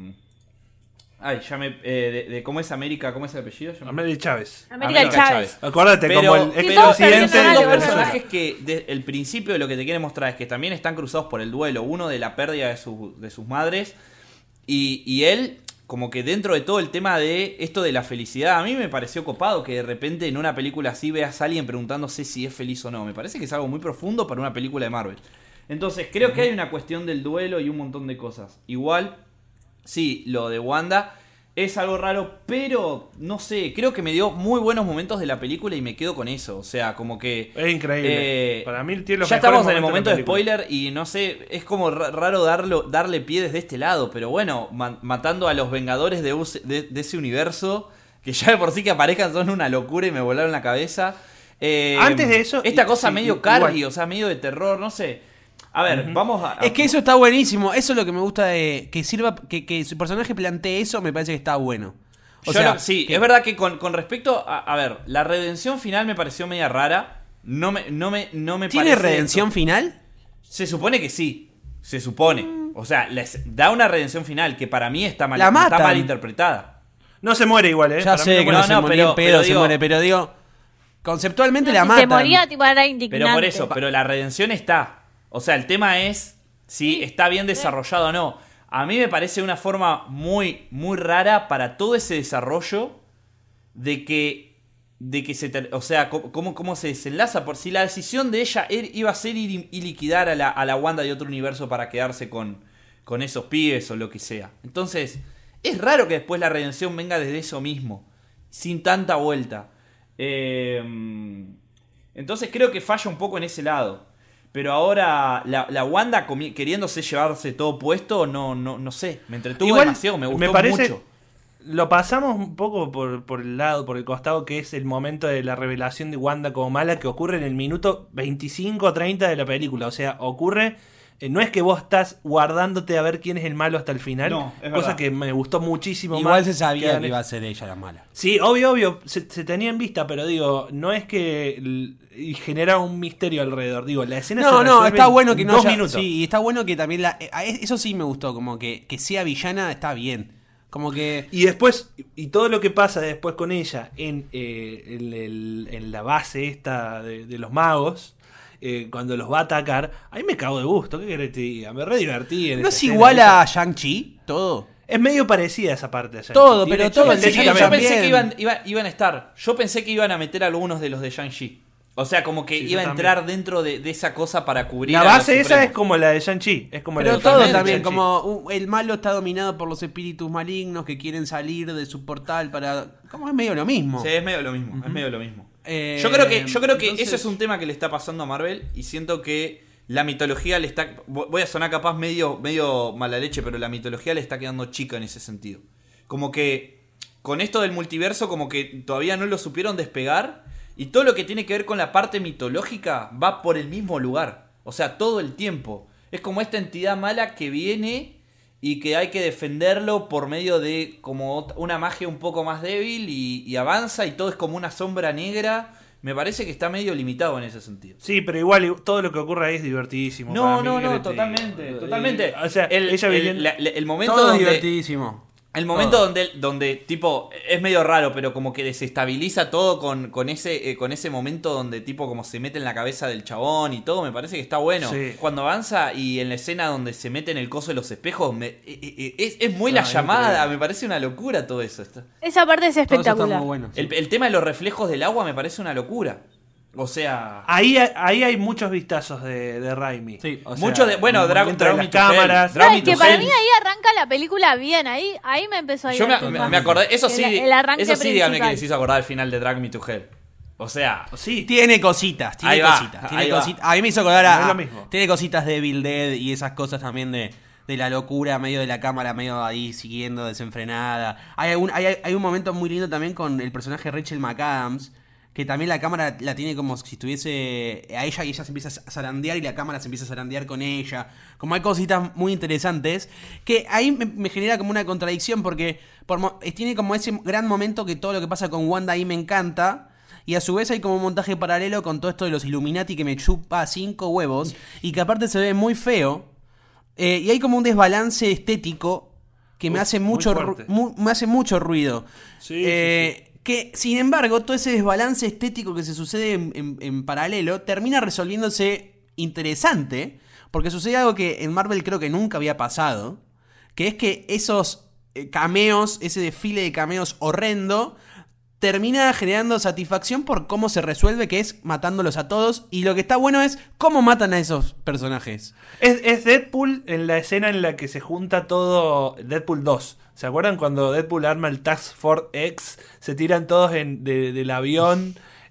ay, ya me... de ¿cómo es América? ¿Cómo es el apellido? Ya me- América Chávez. América Chávez. Acuérdate, Pero, como el Sí, pero todos expresidente perdieron son algo, dos ¿no? personajes que desde el principio de lo que te quiere mostrar es que también están cruzados por el duelo. Uno de la pérdida de sus madres y él como que dentro de todo el tema de esto de la felicidad. A mí me pareció copado que de repente en una película así veas a alguien preguntándose si es feliz o no. Me parece que es algo muy profundo para una película de Marvel. Entonces creo que hay una cuestión del duelo y un montón de cosas. Igual, sí, lo de Wanda es algo raro, pero no sé, creo que me dio muy buenos momentos de la película y me quedo con eso. O sea, como que... Es increíble. Para mí tiene los ya mejores estamos en el momentos momento de la película. spoiler y no sé, es como raro darle pie desde este lado, pero bueno, matando a los Vengadores de ese universo, que ya de por sí que aparezcan son una locura y me volaron la cabeza. Antes de eso, esta cosa sí, medio igual. cargy, o sea, medio de terror, no sé. A ver, vamos a... Es que eso está buenísimo. Eso es lo que me gusta de que sirva, que su personaje plantee eso, me parece que está bueno. O Yo sea, no- sí, que- es verdad que con respecto a ver, la redención final me pareció media rara. No me ¿Tiene parece redención esto. final? Se supone que sí. Se supone. O sea, les da una redención final que para mí está mal, La matan. está mal interpretada. No se muere igual, ¿eh? Ya Para mí sé que muere. no se no, moría en pero pedo, se digo- muere, pero digo, conceptualmente No, la si matan. se moría, tipo, era indignante. Pero por eso, pero la redención está. O sea, el tema es si está bien desarrollado o no. A mí me parece una forma muy, muy rara para todo ese desarrollo de que o sea, cómo se desenlaza. Por si la decisión de ella iba a ser ir y liquidar a la Wanda de otro universo para quedarse con esos pibes o lo que sea. Entonces, es raro que después la redención venga desde eso mismo, sin tanta vuelta. Entonces creo que falla un poco en ese lado. Pero ahora la Wanda queriéndose llevarse todo puesto, no sé. Me entretuvo Igual, demasiado, me gustó me parece, mucho. Lo pasamos un poco por el lado, por el costado, que es el momento de la revelación de Wanda como mala, que ocurre en el minuto 25 o 30 de la película. O sea, ocurre... no es que vos estás guardándote a ver quién es el malo hasta el final. No, es cosa verdad. que me gustó muchísimo Igual más. se sabía que iba iba a ser ella la mala. Sí, obvio, se tenía en vista, pero digo, no es que y genera un misterio alrededor. Digo, la escena se No, resuelve está bueno en que no 2 haya, minutos. sí, y está bueno que también eso sí me gustó, como que sea villana está bien. Como que Y después, y todo lo que pasa después con ella en la base esta de los magos, cuando los va a atacar, ahí me cago de gusto. ¿Qué querés que te diga? Me re divertí en ¿no esa es escena. igual a Shang-Chi? Todo. Es medio parecida esa parte. Shang-Chi. Todo, Tiene- pero todo Yo el pensé, que, Shang-Chi yo pensé también. que iban a estar. Yo pensé que iban a meter a algunos de los de Shang-Chi. O sea, como que Sí, yo iba a también. entrar dentro de esa cosa para cubrir La a los base esa Supremos. es como la de Shang-Chi. Es como la Pero de todo totalmente, también, Shang-Chi. como el malo está dominado por los espíritus malignos que quieren salir de su portal para... Como es medio lo mismo. Sí, es medio lo mismo. Es medio lo mismo. Eh, Yo creo que entonces- eso es un tema que le está pasando a Marvel y siento que la mitología le está... Voy a sonar capaz medio mala leche, pero la mitología le está quedando chica en ese sentido. Como que con esto del multiverso como que todavía no lo supieron despegar y todo lo que tiene que ver con la parte mitológica va por el mismo lugar. O sea, todo el tiempo. Es como esta entidad mala que viene y que hay que defenderlo por medio de como una magia un poco más débil y avanza y todo es como una sombra negra. Me parece que está medio limitado en ese sentido. Sí, pero igual todo lo que ocurre ahí es divertidísimo. No, para mí, ¿qué te totalmente, digo? totalmente. O sea, ella viviendo... el momento Todo es donde... divertidísimo. El momento donde, tipo, es medio raro, pero como que desestabiliza todo con ese momento donde, tipo, como se mete en la cabeza del chabón y todo, me parece que está bueno. Sí. Cuando avanza y en la escena donde se mete en el coso de los espejos, es muy la llamada, increíble. me parece una locura todo eso. Esa parte es Todo eso está espectacular. muy bueno. El tema de los reflejos del agua me parece una locura. O sea... Ahí hay muchos vistazos de Raimi. Sí. O sea, Mucho de... Bueno, el movimiento de las Drag Me to Hell, cámaras. Drag Me ¿Sabes to que para Hell. mí ahí arranca la película bien? Ahí me empezó a ir. Yo me acordé, eso sí, El arranque eso sí, dígame que principal. les hizo acordar al final de Drag Me to Hell. O sea, Sí. Tiene cositas, Ahí va, tiene ahí va. cositas. A mí me hizo acordar No es a... lo mismo. Tiene cositas de Evil Dead y esas cosas también de la locura, medio de la cámara, medio ahí siguiendo desenfrenada. Hay un momento muy lindo también con el personaje Rachel McAdams, que también la cámara la tiene como si estuviese a ella y ella se empieza a zarandear y la cámara se empieza a zarandear con ella. Como hay cositas muy interesantes que ahí me genera como una contradicción porque tiene como ese gran momento que todo lo que pasa con Wanda ahí me encanta. Y a su vez hay como un montaje paralelo con todo esto de los Illuminati que me chupa 5 huevos y que aparte se ve muy feo. Y hay como un desbalance estético que me hace muy mucho fuerte. me hace mucho ruido. Sí, Que sin embargo todo ese desbalance estético que se sucede en paralelo termina resolviéndose interesante porque sucede algo que en Marvel creo que nunca había pasado, que es que esos cameos, ese desfile de cameos horrendo termina generando satisfacción por cómo se resuelve, que es matándolos a todos. Y lo que está bueno es cómo matan a esos personajes. Es Deadpool en la escena en la que se junta todo. Deadpool 2. ¿Se acuerdan cuando Deadpool arma el Task Force X? Se tiran todos del avión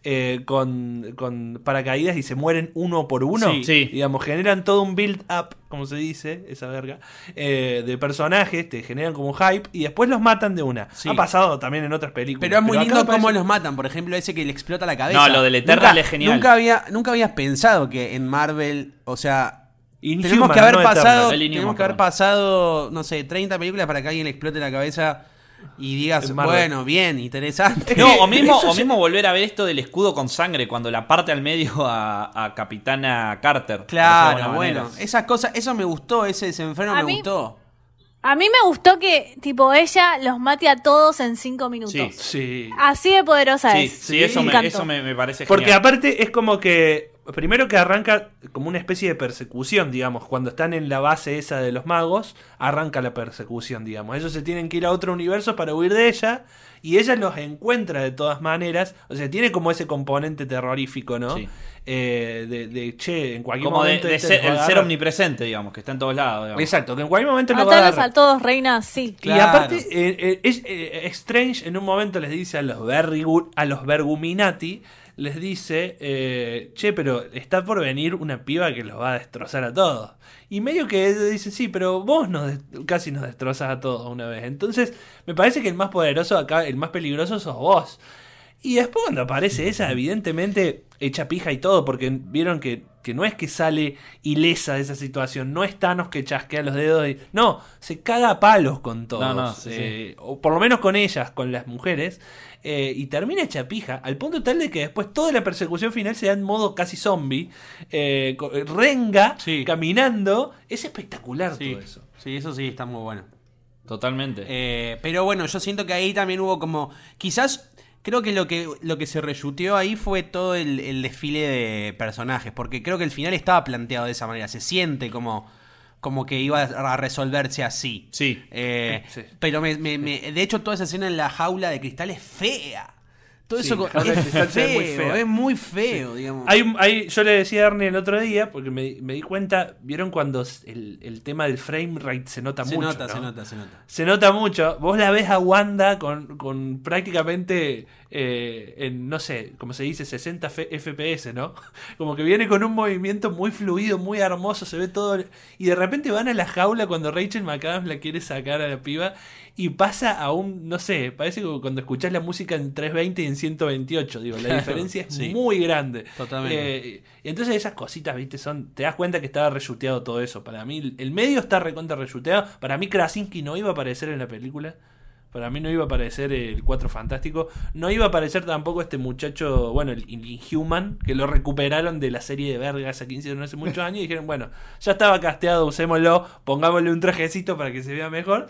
con paracaídas y se mueren uno por uno. Sí. Digamos, generan todo un build-up, como se dice, esa verga, de personajes, te generan como un hype y después los matan de una. Sí. Ha pasado también en otras películas. Pero es muy acá lindo me parece- cómo los matan. Por ejemplo, ese que le explota la cabeza. No, lo del Eternal es genial. Nunca habías pensado que en Marvel, o sea, Inhuman, tenemos que haber no pasado, Eternal. El Inhuman, tenemos que haber perdón. pasado, no sé, 30 películas para que a alguien le explote la cabeza y digas, En Marvel. bueno, bien, interesante. No, o mismo, Eso o ya- mismo volver a ver esto del escudo con sangre cuando la parte al medio a Capitana Carter. por Claro, decirlo de alguna bueno, manera. esas cosas, eso me gustó, ese desenfreno A me mí- gustó. A mí me gustó que, tipo, ella los mate a todos en 5 minutos. Sí. Sí. Así de poderosa Sí, es. sí, eso, Me me, encantó. eso me parece Porque genial. aparte es como que, primero que arranca como una especie de persecución, digamos, cuando están en la base esa de los magos, arranca la persecución, digamos. Ellos se tienen que ir a otro universo para huir de ella, y ella los encuentra de todas maneras, o sea, tiene como ese componente terrorífico, ¿no? Sí. Che, en cualquier Como de momento este ser, los va a el ser agarrar. omnipresente, digamos, que está en todos lados. digamos. Exacto, que en cualquier momento lo va a Matarlos agarrar. a todos, reina, sí. Claro. Y aparte, Strange en un momento les dice a los Verguminati, les dice, che, pero está por venir una piba que los va a destrozar a todos. Y medio que dice, sí, pero vos casi nos destrozas a todos una vez. Entonces, me parece que el más poderoso acá, el más peligroso sos vos. Y después cuando aparece esa, evidentemente hecha pija y todo, porque vieron que no es que sale ilesa de esa situación, no es Thanos que chasquea los dedos, no, se caga a palos con todos, No, sí. o por lo menos con ellas, con las mujeres, y termina hecha pija, al punto tal de que después toda la persecución final se da en modo casi zombie, Renga Sí. caminando, es espectacular Sí, todo eso. sí, eso sí está muy bueno. Totalmente. Pero bueno, yo siento que ahí también hubo como. Quizás. Creo que lo que se reshuteó ahí fue todo el desfile de personajes. Porque creo que el final estaba planteado de esa manera. Se siente como que iba a resolverse así. Sí. Sí. Pero de hecho, toda esa escena en la jaula de cristal es fea. Todo Sí, eso la jaula de es cristal se ve muy feo, fea. es muy feo, digamos. Yo le decía a Ernie el otro día, porque me di cuenta, vieron cuando el tema del frame rate se nota mucho. ¿no? Se nota. Se nota mucho. Vos la ves a Wanda con prácticamente, no sé, como se dice, 60 FPS, ¿no? Como que viene con un movimiento muy fluido, muy hermoso, se ve todo. Y de repente van a la jaula cuando Rachel McAdams la quiere sacar a la piba y pasa a no sé, parece como cuando escuchás la música en 320 y en 128, digo, la diferencia es Sí. muy grande. Totalmente. Y entonces esas cositas, viste, te das cuenta que estaba reshuteado todo eso. Para mí, el medio está recontra reshuteado. Para mí, Krasinski no iba a aparecer en la película. Para mí no iba a aparecer el Cuatro Fantástico. No iba a aparecer tampoco este muchacho, bueno, el Inhuman, que lo recuperaron de la serie de vergas que hicieron hace muchos años. Y dijeron, bueno, ya estaba casteado, usémoslo, pongámosle un trajecito para que se vea mejor.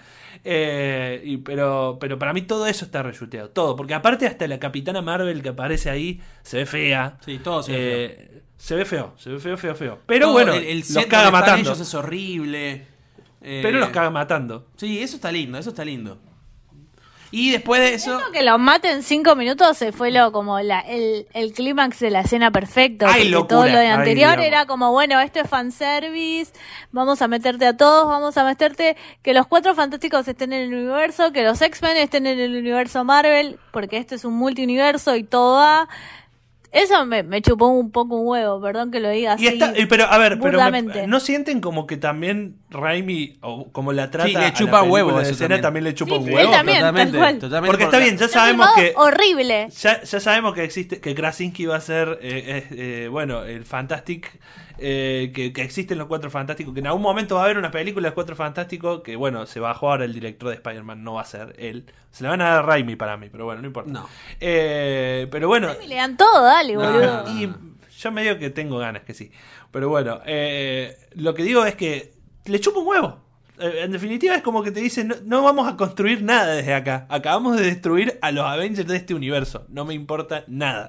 Pero para mí todo eso está reshuteado. Todo. Porque aparte hasta la Capitana Marvel que aparece ahí se ve fea. Sí, todo se ve feo. Se ve feo. Pero Todo bueno, el los set caga donde están matando. ellos es horrible. Pero los caga matando. Sí, eso está lindo. Y después de eso. Siento que los mate en 5 minutos se fue como el clímax de la escena perfecto. Ay, Porque locura. todo lo de Ay, anterior digamos. era como, bueno, esto es fanservice, vamos a meterte a todos, vamos a meterte que los Cuatro Fantásticos estén en el universo, que los X-Men estén en el universo Marvel, porque este es un multiuniverso y todo va. Eso me chupó un poco un huevo, perdón que lo diga así. Pero a ver, burdamente. ¿no sienten como que también Raimi, o como la trata Sí, le a la chupa película huevo de eso escena, también. también le chupa Sí, un sí, él huevo? también. tal cual. Porque está bien, ya sabemos que horrible. ya sabemos que existe, que Krasinski va a ser bueno, el Fantastic, que existen los Cuatro Fantásticos, que en algún momento va a haber una película de los Cuatro Fantásticos, que bueno, se bajó ahora el director de Spider-Man, no va a ser él. Se le van a dar a Raimi para mí, pero bueno, no importa. No. Pero bueno, Le dan todo, dale, boludo. y yo medio que tengo ganas que sí. Pero bueno, lo que digo es que le chupa un huevo. En definitiva es como que te dicen, no vamos a construir nada desde acá. Acabamos de destruir a los Avengers de este universo. No me importa nada.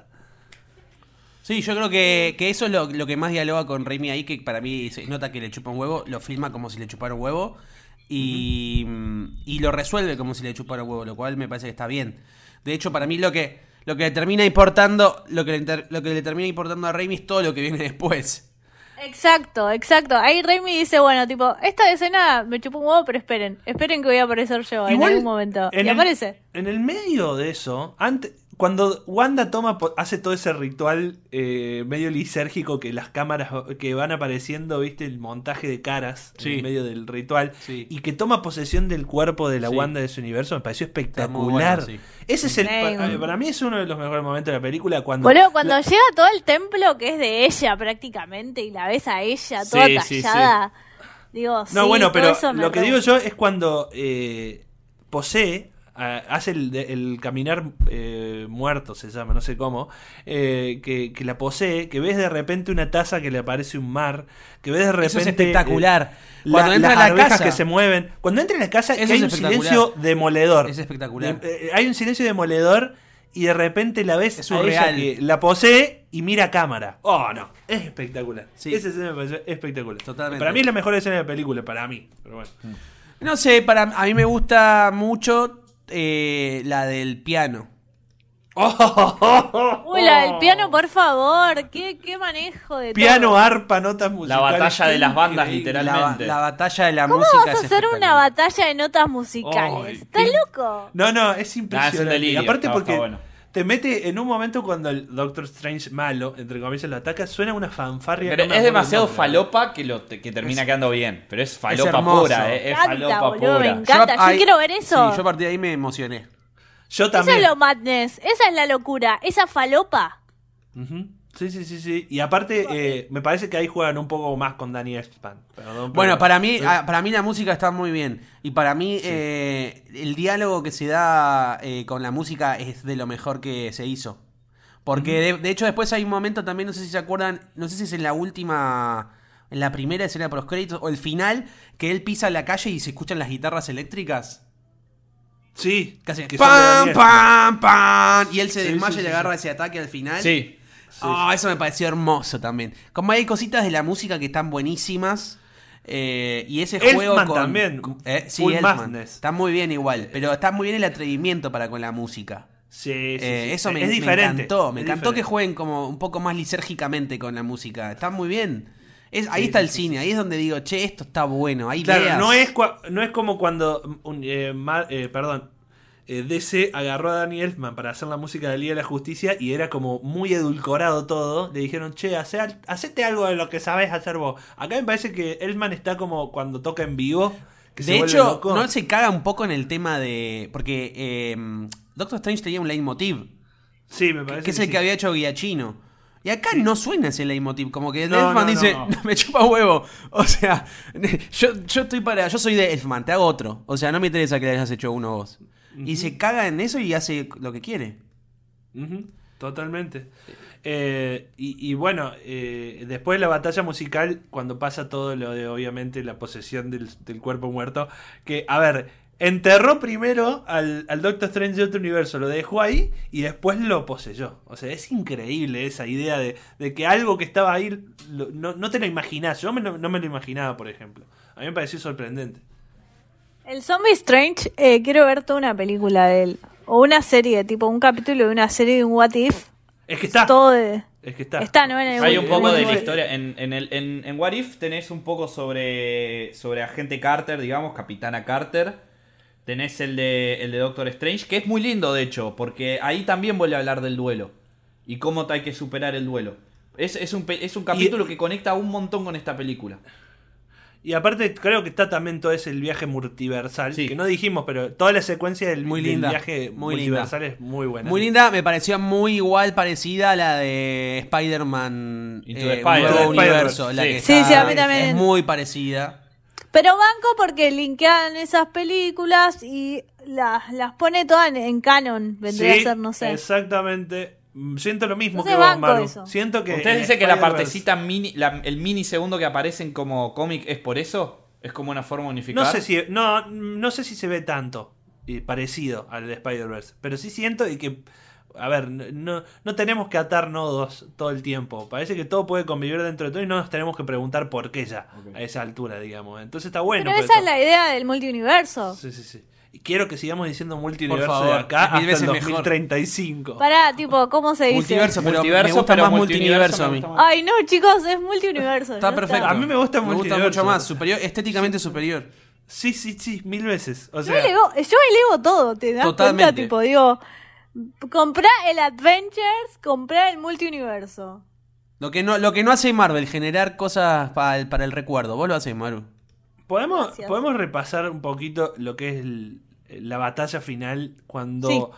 Sí, yo creo que eso es lo que más dialoga con Raimi ahí, que para mí se nota que le chupa un huevo, lo filma como si le chupara un huevo y lo resuelve como si le chupara un huevo, lo cual me parece que está bien. De hecho, para mí lo que le termina importando, lo que le termina importando a Raimi es todo lo que viene después. Exacto. Ahí Raimi dice, bueno, tipo, esta escena me chupó un huevo, pero esperen que voy a aparecer yo en algún momento. Y aparece. En el medio de eso, cuando Wanda hace todo ese ritual medio lisérgico, que las cámaras que van apareciendo, viste, el montaje de caras Sí. en medio del ritual, Sí. y que toma posesión del cuerpo de la Sí. Wanda de su universo, me pareció Está muy espectacular. bueno, sí. Ese es Sí. para mí es uno de los mejores momentos de la película, cuando Boludo, cuando llega todo el templo que es de ella prácticamente y la ves a ella toda Sí, tallada. Digo, No, sí, bueno, todo pero eso me lo que re digo yo es cuando posee hace el caminar muerto, se llama, no sé cómo, que la posee, que ves de repente una taza que le aparece un mar, que ves de repente... Eso es espectacular. Cuando entra las a la arvejas casa que se mueven. Cuando entra en la casa, Eso que hay es un espectacular. silencio demoledor. Es espectacular. Hay un silencio demoledor y de repente la ves Es a ella surreal. que la posee y mira a cámara. Oh, no. Es espectacular. Sí. Esa escena me pareció espectacular. Totalmente. Para mí es la mejor escena de la película, para mí. Pero bueno. No sé, a mí me gusta mucho la del piano. Uy, la del piano, por favor. ¿Qué manejo de Piano, todo? arpa, notas musicales. La batalla de las bandas, Increíble. literalmente. La batalla de la ¿Cómo música vas a es hacer una espectacular. batalla de notas musicales? Ay, ¿Estás qué- loco? No, es impresionante. un delirio, Y aparte está porque bueno. te mete en un momento cuando el Doctor Strange malo, entre comillas, lo ataca, suena una fanfarria. Pero no me es acuerdo demasiado el nombre. falopa que termina quedando bien. Pero es falopa hermoso. pura, es Me encanta, falopa boludo, me pura. encanta. Yo quiero ver eso. Sí, yo a partir de ahí me emocioné. Yo Eso también. es lo madness. Esa es la locura. Esa falopa. Ujú. Sí. Y aparte, me parece que ahí juegan un poco más con Danny Elfman. Perdón, Bueno, pero- para mí la música está muy bien. Y para mí el diálogo que se da con la música es de lo mejor que se hizo. Porque de hecho después hay un momento también, no sé si se acuerdan, no sé si es en la primera escena post créditos o el final, que él pisa la calle y se escuchan las guitarras eléctricas. Sí, Casi que son de ¡pam, Danny Elfman. pam, pam! Y él se Sí, desmaya sí, y le sí, agarra sí. ese ataque al final. Sí. Eso me pareció hermoso también. Como hay cositas de la música que están buenísimas. Y ese Elfman juego con... también. Sí, Full Elfman. Madness. Está muy bien igual. Pero está muy bien el atrevimiento para con la música. Sí. Eso Es me diferente. encantó. Me Es encantó que diferente. jueguen como un poco más lisérgicamente con la música. Está muy bien. Ahí Sí, está sí, el sí, cine. Ahí es donde digo, che, esto está bueno. Hay Claro, ideas. no es como cuando DC agarró a Danny Elfman para hacer la música de Liga de la Justicia y era como muy edulcorado todo. Le dijeron, che, hacete algo de lo que sabes hacer vos. Acá me parece que Elfman está como cuando toca en vivo. Que se De vuelve hecho, loco. no se caga un poco en el tema de... Porque Doctor Strange tenía un leitmotiv. Sí, me parece Que es el sí. que había hecho Guiachino. Y acá no suena ese leitmotiv, como que No, Elfman no, dice, no. me chupa huevo. O sea, yo soy de Elfman, te hago otro. O sea, no me interesa que le hayas hecho uno vos. Y se caga en eso y hace lo que quiere. Ujú, totalmente. Y bueno, después de la batalla musical, cuando pasa todo lo de obviamente la posesión del cuerpo muerto, que, a ver, enterró primero al Doctor Strange de otro universo, lo dejó ahí y después lo poseyó. O sea, es increíble esa idea de que algo que estaba ahí no te lo imaginás. Yo no me lo imaginaba, por ejemplo. A mí me pareció sorprendente. El Zombie Strange, quiero ver toda una película de él. O una serie, tipo un capítulo de una serie de un What If. Es que está. Todo de... Es que está. Está, ¿no? En el Hay un poco de la el- historia. En What If tenés un poco sobre Agente Carter, digamos, Capitana Carter. Tenés el de Doctor Strange, que es muy lindo, de hecho, porque ahí también vuelve a hablar del duelo. Y cómo hay que superar el duelo. Es un capítulo que conecta un montón con esta película. Y aparte creo que está también todo ese el viaje multiversal, Sí. que no dijimos, pero toda la secuencia del, Muy del linda, viaje muy multiversal es muy buena. Muy linda, me pareció muy igual parecida a la de Spider-Man Into the un Spider-Verse. nuevo universo. La que Sí. Sí, a mí también. Es muy parecida. Pero banco porque linkean esas películas y las pone todas en canon. Vendría Sí, a ser, no sé. Exactamente. Siento lo mismo Entonces que vos, banco Maru. eso. Siento que ¿Ustedes en dicen que la Spider-Verse- partecita mini, el mini segundo que aparecen como cómic es por eso? ¿Es como una forma de unificar? no sé si se ve tanto parecido al de Spider-Verse, pero sí siento y que a ver, no tenemos que atar nodos todo el tiempo. Parece que todo puede convivir dentro de todo y no nos tenemos que preguntar por qué ya a esa altura, digamos. Entonces está bueno. Pero por esa eso. es la idea del multiuniverso. Sí. Y quiero que sigamos diciendo multiverso Por favor, de acá es mil hasta el veces mejor. 2035. Pará, tipo, ¿cómo se dice? Multiverso, pero Multiverso, me gusta pero más multiuniverso multiuniverso a me mí. gusta más. Ay, no, chicos, es multiuniverso. Está ya perfecto. A mí me gusta mucho multiverso. más, superior, estéticamente superior. Sí, 1000 veces. O Yo sea, elevo todo, ¿te das Totalmente. cuenta? Tipo, digo, comprá el Adventures, comprá el multiuniverso. Lo que no hace Marvel, generar cosas para el recuerdo. Vos lo haces, Maru. ¿podemos Gracias. repasar un poquito lo que es la batalla final cuando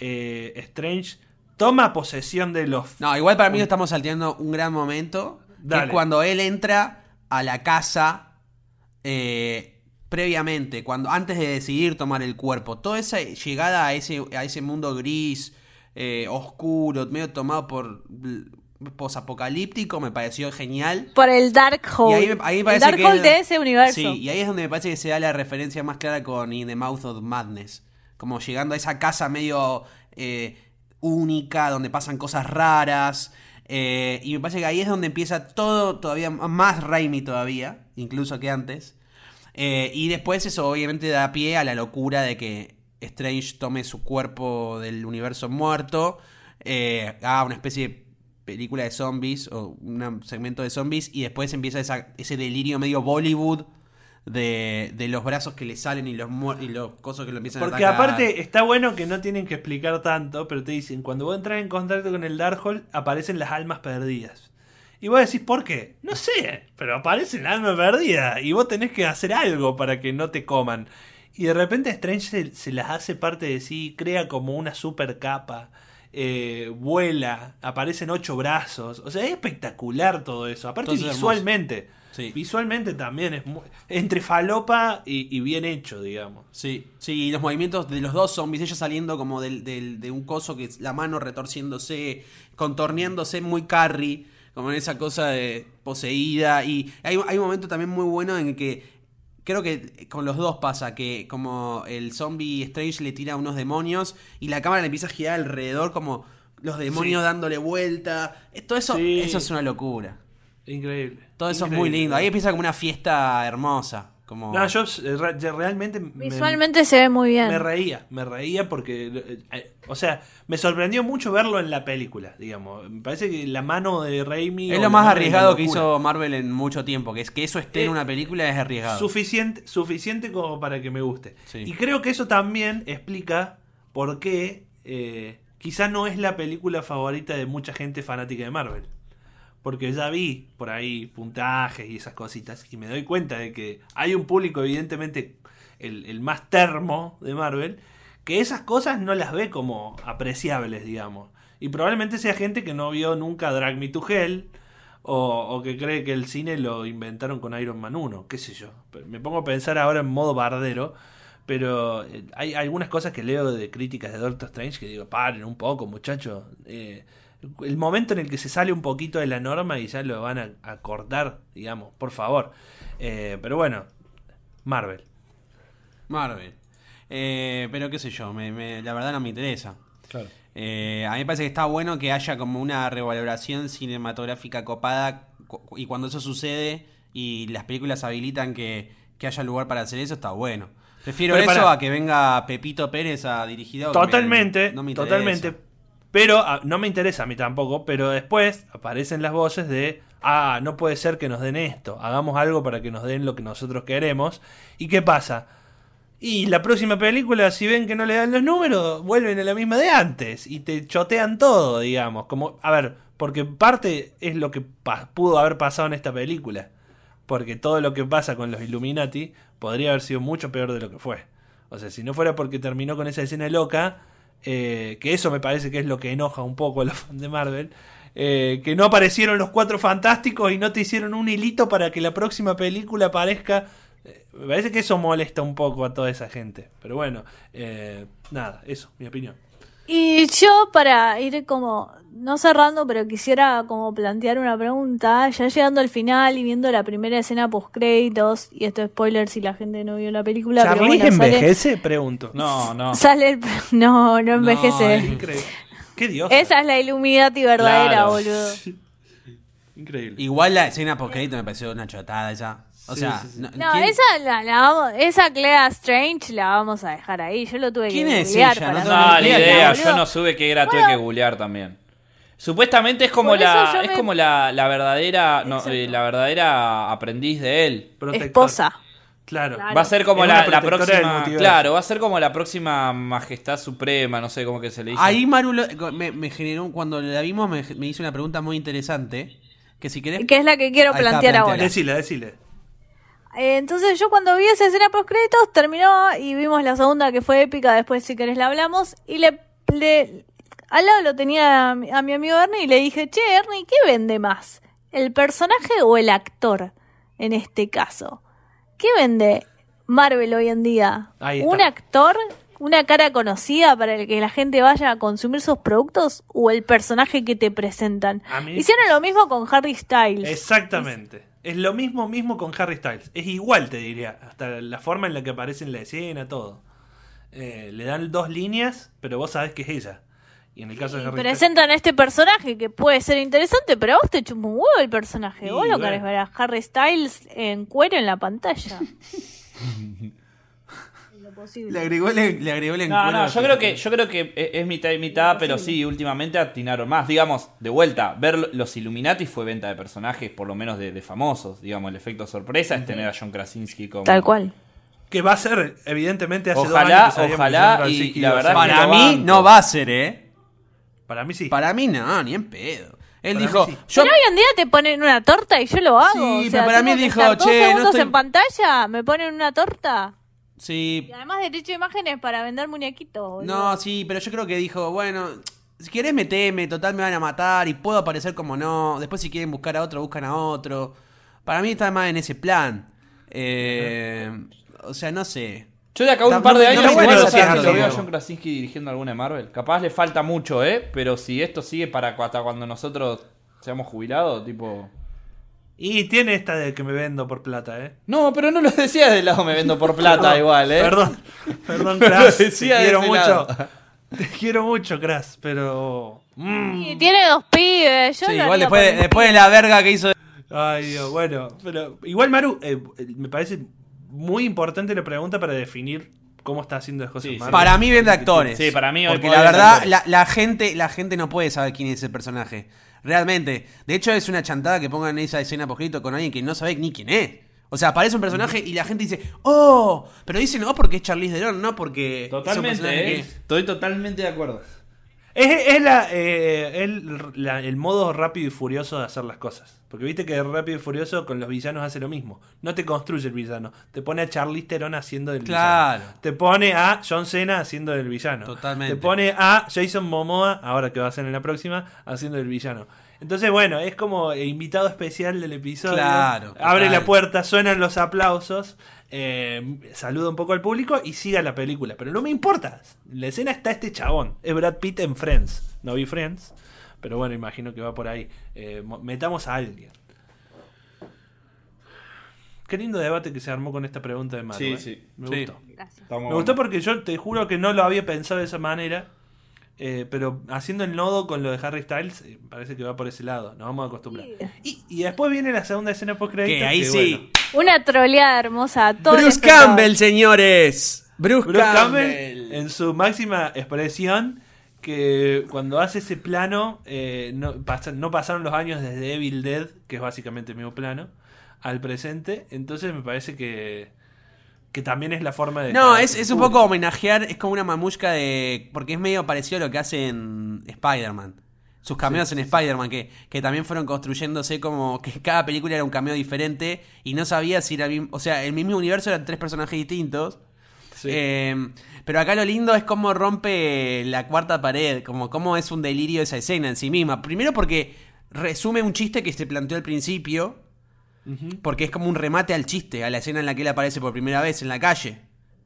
Strange toma posesión de los... No, igual para mí estamos salteando un gran momento. Que Dale. es cuando él entra a la casa previamente, antes de decidir tomar el cuerpo, toda esa llegada a ese mundo gris, oscuro, medio tomado por posapocalíptico, me pareció genial. Por el Darkhold. Y ahí me el parece Darkhold que de ese universo. Sí, y ahí es donde me parece que se da la referencia más clara con In the Mouth of Madness. Como llegando a esa casa medio única, donde pasan cosas raras. Y me parece que ahí es donde empieza todo todavía más Raimi todavía, incluso que antes. Y después eso obviamente da pie a la locura de que Strange tome su cuerpo del universo muerto, haga una especie de película de zombies o un segmento de zombies, y después empieza ese delirio medio Bollywood de los brazos que le salen y los cosas que lo empiezan a Porque atacar. aparte está bueno que no tienen que explicar tanto, pero te dicen, cuando vos entras en contacto con el Darkhold, aparecen las almas perdidas. Y vos decís, ¿por qué? No sé, pero aparecen las almas perdidas y vos tenés que hacer algo para que no te coman. Y de repente Strange se las hace parte de sí, crea como una super capa, vuela, aparecen 8 brazos. O sea, es espectacular todo eso. Aparte Entonces, visualmente. Sí. Visualmente también es entre falopa y bien hecho, digamos. Sí, y los movimientos de los dos zombies, ellos saliendo como de un coso, que es la mano retorciéndose, contorneándose muy Carrie, como en esa cosa de poseída. Y hay un momento también muy bueno en el que creo que con los dos pasa que como el zombie Strange le tira a unos demonios y la cámara le empieza a girar alrededor como los demonios dándole vuelta. Todo eso, Sí. eso es una locura. Increíble. Todo eso Increíble. es muy lindo. Ahí empieza como una fiesta hermosa. Como... No, yo realmente Visualmente se ve muy bien. me reía porque, o sea, me sorprendió mucho verlo en la película, digamos. Me parece que la mano de Raimi... Es o lo la más mano de arriesgado la que locura, hizo Marvel en mucho tiempo. Que es que eso esté en una película es arriesgado. suficiente como para que me guste. Sí. Y creo que eso también explica por qué quizá no es la película favorita de mucha gente fanática de Marvel. Porque ya vi por ahí puntajes y esas cositas y me doy cuenta de que hay un público, evidentemente el más termo de Marvel, que esas cosas no las ve como apreciables, digamos. Y probablemente sea gente que no vio nunca Drag Me to Hell o que cree que el cine lo inventaron con Iron Man 1, qué sé yo. Me pongo a pensar ahora en modo bardero, pero hay algunas cosas que leo de críticas de Doctor Strange que digo, paren un poco, muchachos. El momento en el que se sale un poquito de la norma y ya lo van a cortar, digamos, por favor. Pero bueno, Marvel. Pero qué sé yo, la verdad no me interesa. Claro. A mí me parece que está bueno que haya como una revaloración cinematográfica copada, y cuando eso sucede y las películas habilitan que haya lugar para hacer eso, está bueno. Prefiero Pero eso pará. a que venga Pepito Pérez a dirigir algo que Totalmente, no me interesa. totalmente. Pero no me interesa a mí tampoco, pero después aparecen las voces de, no puede ser que nos den esto, hagamos algo para que nos den lo que nosotros queremos. ¿Y qué pasa? Y la próxima película, si ven que no le dan los números, vuelven a la misma de antes y te chotean todo, digamos. Como, a ver, porque parte es lo que pudo haber pasado en esta película. Porque todo lo que pasa con los Illuminati podría haber sido mucho peor de lo que fue. O sea, si no fuera porque terminó con esa escena loca, que eso me parece que es lo que enoja un poco a los fans de Marvel, que no aparecieron los 4 fantásticos y no te hicieron un hilito para que la próxima película aparezca. Me parece que eso molesta un poco a toda esa gente. Pero bueno, nada, eso, mi opinión. Y yo, para ir como, no cerrando, pero quisiera como plantear una pregunta, ya llegando al final y viendo la primera escena post créditos, y esto es spoiler si la gente no vio la película, pero ¿Charlize bueno, envejece? Pregunto. No. no envejece. Es increíble. Qué dios. Esa es la Illuminati verdadera, Claro. boludo. Increíble. Igual la escena post crédito me pareció una chotada esa. O Sí, sea, sí, sí. No, ¿quién- esa Clea Strange la vamos a dejar ahí. Yo lo tuve ¿Quién que es googlear ella? para No No, tengo la ni idea, idea, boludo. yo no sube que era, tuve que googlear también. Supuestamente es como Por eso yo es me- como la verdadera, Exacto. la verdadera aprendiz de él. Protector. Esposa. Claro. Claro. Va a ser como Es una la protectora del próxima, multiverso. claro, va a ser como la próxima majestad suprema, no sé cómo que se le dice. Ahí Maru me generó, cuando la vimos, me hizo una pregunta muy interesante. Que si querés. Que es la que quiero Ahí está, plantear ahora. Decile. Entonces yo cuando vi esa escena post créditos terminó y vimos la segunda que fue épica, después si querés la hablamos, y al lado lo tenía a mi amigo Ernie y le dije, che Ernie, ¿qué vende más? ¿El personaje o el actor en este caso? ¿Qué vende Marvel hoy en día? Ahí está. ¿Un actor, una cara conocida para el que la gente vaya a consumir sus productos o el personaje que te presentan? A mí- Hicieron lo mismo con Harry Styles. Exactamente. Es lo mismo con Harry Styles. Es igual, te diría. Hasta la forma en la que aparece en la escena, todo. Le dan 2 líneas, pero vos sabés que es ella. Y en el caso de Harry Styles... Presentan a este personaje que puede ser interesante, pero a vos te chupa un huevo el personaje. Y Vos lo bueno. querés ver a Harry Styles en cuero en la pantalla. Es lo posible. Le agregó el No, encuero. yo creo que es mitad y mitad, pero sí, últimamente atinaron más. Digamos, de vuelta, ver los Illuminati fue venta de personajes, por lo menos de famosos. Digamos, el efecto sorpresa es tener a John Krasinski como... Tal cual. Que va a ser, evidentemente, hace 2 Ojalá, años que sabíamos que ojalá, John y Krasinski la iba a verdad ser. que Para lo mí banco. no va a ser, ¿eh? Para mí sí. Para mí no, ni en pedo. Él Para dijo, mí sí. yo... Pero hoy en día te ponen una torta y yo lo hago. Sí, o sea, pero para mí tengo que dijo, estar 2 "Che, no segundos estoy-" en pantalla, me ponen una torta. Sí, Y además derecho de imágenes para vender muñequitos. boludo. no, sí, pero yo creo que dijo, bueno, si querés meteme, total me van a matar y puedo aparecer como no. Después si quieren buscar a otro, buscan a otro. Para mí está más en ese plan. O sea, no sé. Yo de acá a un No, par de no, años no me igual interesa sí, tanto, lo veo a digo. John Krasinski dirigiendo alguna de Marvel. Capaz le falta mucho, pero si esto sigue para hasta cuando nosotros seamos jubilados, tipo... Y tiene esta de que me vendo por plata, No, pero no lo decía de lado me vendo por plata igual, Perdón, Crash. Te Decía de quiero ese mucho. lado. Te quiero mucho, Crash, pero... Y tiene 2 pibes. Yo Sí, lo igual haría por el después de pibe. la verga que hizo. Ay, Dios, bueno. Pero igual, Maru, me parece muy importante la pregunta para definir cómo está haciendo las cosas Sí, sí. Marvel. Para mí vende actores. Sí, para mí hoy Porque por la hoy vende verdad, actores. la gente no puede saber quién es ese personaje. Realmente. De hecho, es una chantada que pongan esa escena poscrito con alguien que no sabe ni quién es. O sea, aparece un personaje y la gente dice, ¡oh! Pero dicen, no, porque es Charlize Theron, no porque... es un personaje Totalmente, que- estoy totalmente de acuerdo. Es el modo rápido y furioso de hacer las cosas. Porque viste que Rápido y Furioso con los villanos hace lo mismo. No te construye el villano. Te pone a Charlize Theron haciendo del Claro. villano. Te pone a John Cena haciendo del villano. Totalmente. Te pone a Jason Momoa, ahora que va a ser en la próxima, haciendo del villano. Entonces, bueno, es como invitado especial del episodio. Claro, Abre total. la puerta, suenan los aplausos. Saluda un poco al público y siga la película. Pero no me importa. En la escena está este chabón. Es Brad Pitt en Friends. No vi Friends. Pero bueno, imagino que va por ahí. Metamos a alguien. Qué lindo debate que se armó con esta pregunta de Maru. Sí, ¿eh? sí. Me Sí. gustó. Gracias. Me gustó porque yo te juro que no lo había pensado de esa manera. Pero haciendo el nodo con lo de Harry Styles, parece que va por ese lado. Nos vamos a acostumbrar. Y después viene la segunda escena post crédito. Que ahí sí. Una troleada hermosa a todos. Bruce Campbell, señores. Bruce Bruce Campbell. Campbell, en su máxima expresión, que cuando hace ese plano, no pasaron los años desde Evil Dead, que es básicamente el mismo plano, al presente. Entonces me parece que también es la forma de... No, es un poco homenajear, es como una mamushka de... Porque es medio parecido a lo que hace en Spider-Man. Sus cameos en Spider-Man, que también fueron construyéndose como que cada película era un cameo diferente y no sabía si era... O sea, el mismo universo eran 3 personajes distintos. Sí. Pero acá lo lindo es cómo rompe la cuarta pared, como cómo es un delirio esa escena en sí misma. Primero porque resume un chiste que se planteó al principio, porque es como un remate al chiste, a la escena en la que él aparece por primera vez en la calle.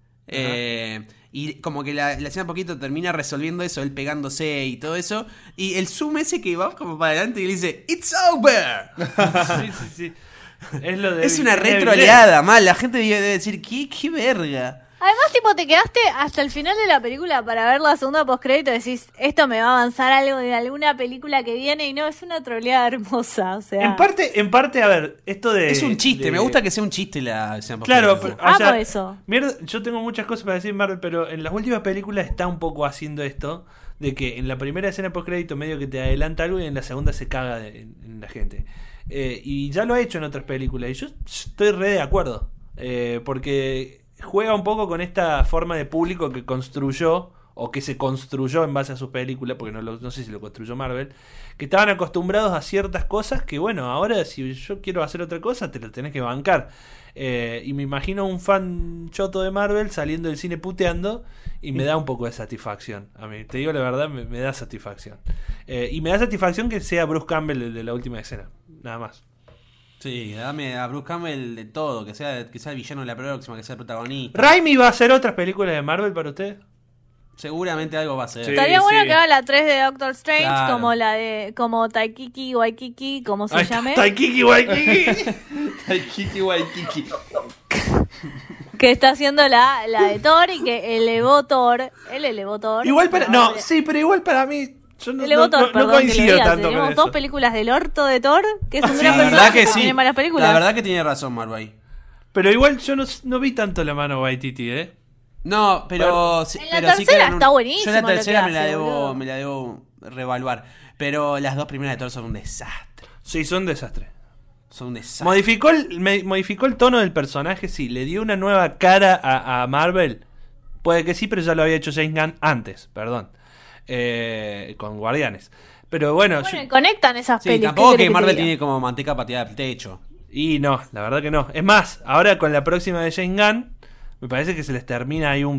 Y como que la escena poquito termina resolviendo eso, él pegándose y todo eso. Y el zoom ese que va como para adelante y le dice, ¡It's over! Sí. Es, lo de Es una Evil Dead. retroleada, mal. La gente debe decir, ¿qué verga? Además, tipo, te quedaste hasta el final de la película para ver la segunda postcrédito y decís, esto me va a avanzar algo de alguna película que viene y no, es una troleada hermosa, o sea... En parte, a ver, esto de... Es un chiste, de- me gusta que sea un chiste la escena Claro, post-crédito. pero, o sea, Amo eso. mierda, yo tengo muchas cosas para decir Marvel, pero en las últimas películas está un poco haciendo esto, de que en la primera escena post crédito medio que te adelanta algo y en la segunda se caga en la gente. Y ya lo ha hecho en otras películas y yo estoy re de acuerdo, porque juega un poco con esta forma de público que construyó o que se construyó en base a sus películas, porque no sé si lo construyó Marvel, que estaban acostumbrados a ciertas cosas que bueno, ahora si yo quiero hacer otra cosa te lo tenés que bancar. Y me imagino un fan choto de Marvel saliendo del cine puteando y me da un poco de satisfacción. A mí, te digo la verdad, me da satisfacción. Y me da satisfacción que sea Bruce Campbell el de la última escena, nada más. Sí, dame a Bruce Campbell de todo, que sea el villano de la próxima, que sea el protagonista. ¿Raimi va a hacer otras películas de Marvel para usted? Seguramente algo va a ser. Sí. Estaría bueno que haga la 3 de Doctor Strange, Claro. como Taikiki Waikiki, como se llame. Taikiki Waikiki. Taikiki Waikiki. Que está haciendo la de Thor y que elevó Thor. Él elevó Thor. Igual para... No, sí, pero igual para mí... Yo no, Elevó Thor, no perdón, que lo coincido diga. tanto con Tenemos eso. 2 películas del orto de Thor, que es un Sí, gran la verdad personaje, que pero sí. tiene malas películas. La verdad que tiene razón Marvel. Pero igual yo no vi tanto la mano Waititi, ¿eh? No, pero... En la pero sí tercera que está buenísimo Yo la lo que tercera hace, boludo. me la debo reevaluar. Pero las 2 primeras de Thor son un desastre. Sí, son un desastre. Son un desastre. Modificó el tono del personaje, sí. Le dio una nueva cara a Marvel. Puede que sí, pero ya lo había hecho James Gunn antes, perdón. Con Guardianes. Pero bueno, Bueno, y conectan esas Sí, películas. tampoco que Marvel tiene como manteca pateada al techo. y no, la verdad que no. Es más, ahora con la próxima de James Gunn, me parece que se les termina ahí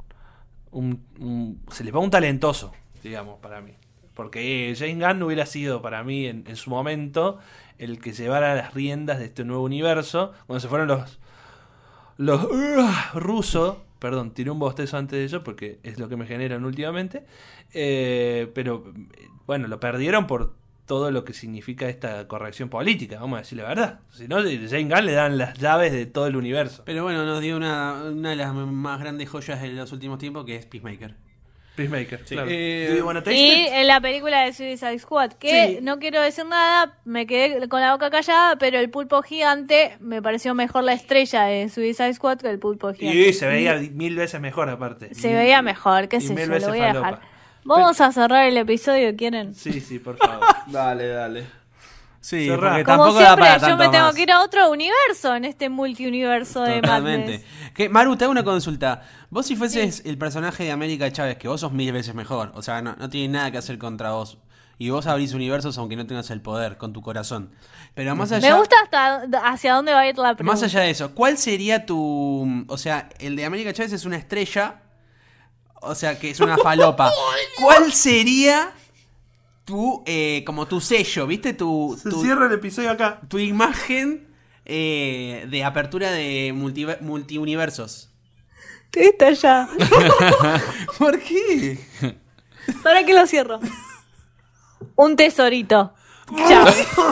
se les va un talentoso, digamos, para mí. Porque James Gunn hubiera sido para mí en su momento el que llevara las riendas de este nuevo universo. Cuando se fueron los rusos, perdón, tiré un bostezo antes de eso porque es lo que me generan últimamente. Pero bueno, lo perdieron por todo lo que significa esta corrección política, vamos a decir la verdad. Si no, a James Gunn le dan las llaves de todo el universo. Pero bueno, nos dio una de las más grandes joyas de los últimos tiempos, que es Peacemaker. Peacemaker, claro. Eh, Do you wanna taste Y it? en la película de Suicide Squad, que Sí. no quiero decir nada, me quedé con la boca callada, pero el pulpo gigante me pareció mejor la estrella de Suicide Squad que el pulpo gigante. Y se veía 1000 veces mejor aparte. Se veía mejor, qué y sé mil yo, veces lo voy a falopa. dejar. Vamos a cerrar el episodio, ¿quieren? Sí, por favor. Dale. Sí, Cerrá. porque Como tampoco da siempre, para yo tanto me tengo más. que ir a otro universo en este multiuniverso de Totalmente. Madness. Maru, te hago una consulta. Vos si fueses el personaje de América Chávez, que vos sos 1000 veces mejor, o sea, no tiene nada que hacer contra vos, y vos abrís universos aunque no tengas el poder, con tu corazón. Pero más allá... Me gusta hacia dónde va a ir la pregunta. Más allá de eso, ¿cuál sería tu... O sea, el de América Chávez es una estrella, o sea, que es una falopa. ¿Cuál sería como tu sello, viste? Se cierra el episodio acá. Tu imagen de apertura de multiuniversos. Está ya. ¿Por qué? ¿Para qué lo cierro? Un tesorito. Chao.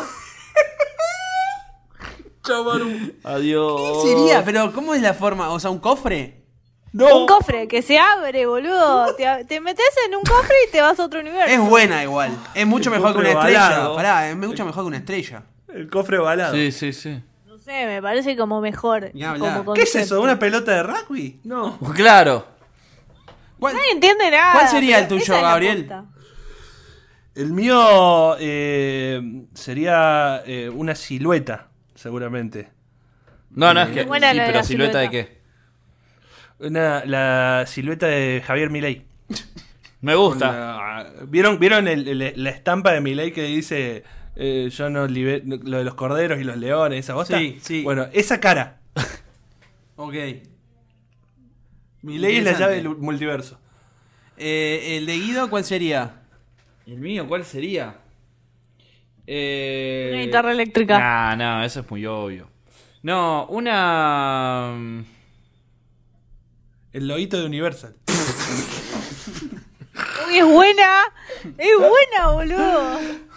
Adiós. ¿Qué sería? Pero ¿cómo es la forma? O sea, ¿un cofre? Un cofre que se abre, boludo. Te metes en un cofre y te vas a otro universo. Es buena igual. Es mucho El mejor que una cofre estrella. balado. Pará, es mucho mejor que una estrella. El cofre balado. Sí. No sé, me parece como mejor. Ni hablar. como ¿Qué es concepto. eso? ¿Una pelota de rugby? No. Claro. ¿Cuál, Nadie entiende nada. ¿Cuál sería el pero tuyo, esa es la Gabriel? posta. El mío sería una silueta, seguramente. No, es que. Buena Sí, la de pero la silueta de silueta. qué. La silueta de Javier Milei. Me gusta. ¿Vieron la estampa de Milei que dice yo no lo de los corderos y los leones, esa bosta? Sí. Bueno, esa cara. Ok. Milei es la llave del multiverso. El de Guido, ¿cuál sería? ¿El mío cuál sería? Una guitarra eléctrica. No, eso es muy obvio. No, una. El loguito de Universal. Uy, es buena. Es buena, boludo.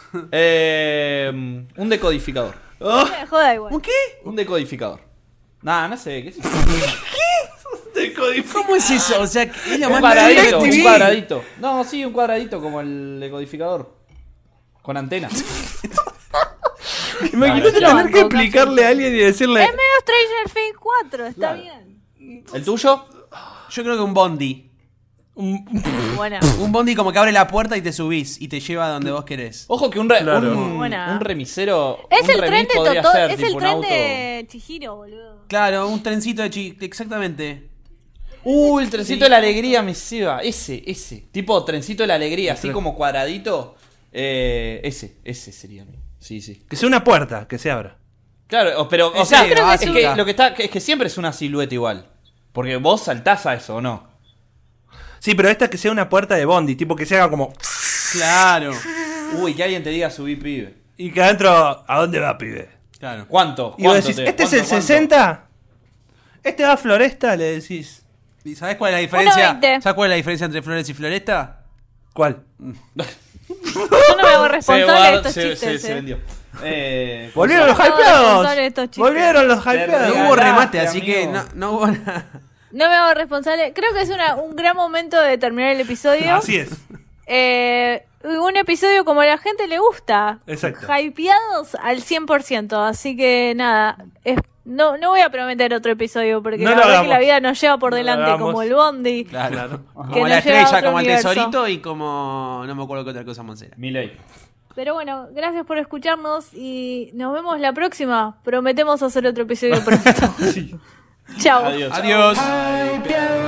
Un decodificador. Oh, Me joda igual. ¿Qué? Un decodificador. No sé, ¿qué es eso? ¿Cómo es eso? O sea, es lo Un más cuadradito, DirecTV. un cuadradito. No, sí, un cuadradito como el decodificador. Con antena. Imagínate Claro, tener que banco, explicarle a alguien y decirle. Es medio Stranger Things 4, está Claro. bien. ¿El tuyo? Yo creo que un bondi. Buena. Un bondi como que abre la puerta y te subís y te lleva a donde vos querés. Ojo que Claro. Buena. un remisero. Es un el tren remis de podría Totó, ser, es tipo el un tren auto. de Chihiro, boludo. Claro, un trencito exactamente. El trencito de la alegría me lleva. Ese. Tipo trencito de la alegría, así como cuadradito. Ese sería mío. Sí. Que sea una puerta, que se abra. Claro, pero, o Ese sea, creo que es es que un- lo que está, es que siempre es una silueta igual. Porque vos saltás a eso, ¿o no? Sí, pero esta que sea una puerta de Bondi, tipo que se haga como. Claro. Uy, que alguien te diga subí, pibe. Y que adentro, ¿a dónde va, pibe? Claro. ¿Cuánto? Y vos ¿Cuánto decís, te- ¿este es el cuánto? 60? ¿Este va a Floresta? Le decís. ¿Y sabés cuál es la diferencia? 1.20. ¿Sabés cuál es la diferencia entre Flores y Floresta? ¿Cuál? Yo no me hago responsable de estos se chistes. se vendió. ¡Volvieron los No, hypeados! responsable de estos chistes. ¡Volvieron los No hypeados! hubo Regalaste, remate, así amigo. que no hubo nada. No me hago responsable. Creo que es un gran momento de terminar el episodio. Así es. Un episodio como a la gente le gusta. Exacto. Hypeados al 100%. Así que nada. No voy a prometer otro episodio porque No la lo verdad hagamos. que la vida nos lleva por No lo delante hagamos. como el Bondi. Claro. Que Como nos la lleva a estrella, otro como el universo. tesorito y como. No me acuerdo qué otra cosa más era. Milei. Pero bueno, gracias por escucharnos y nos vemos la próxima. Prometemos hacer otro episodio pronto. Chao. Adiós. Adiós. Hypeados.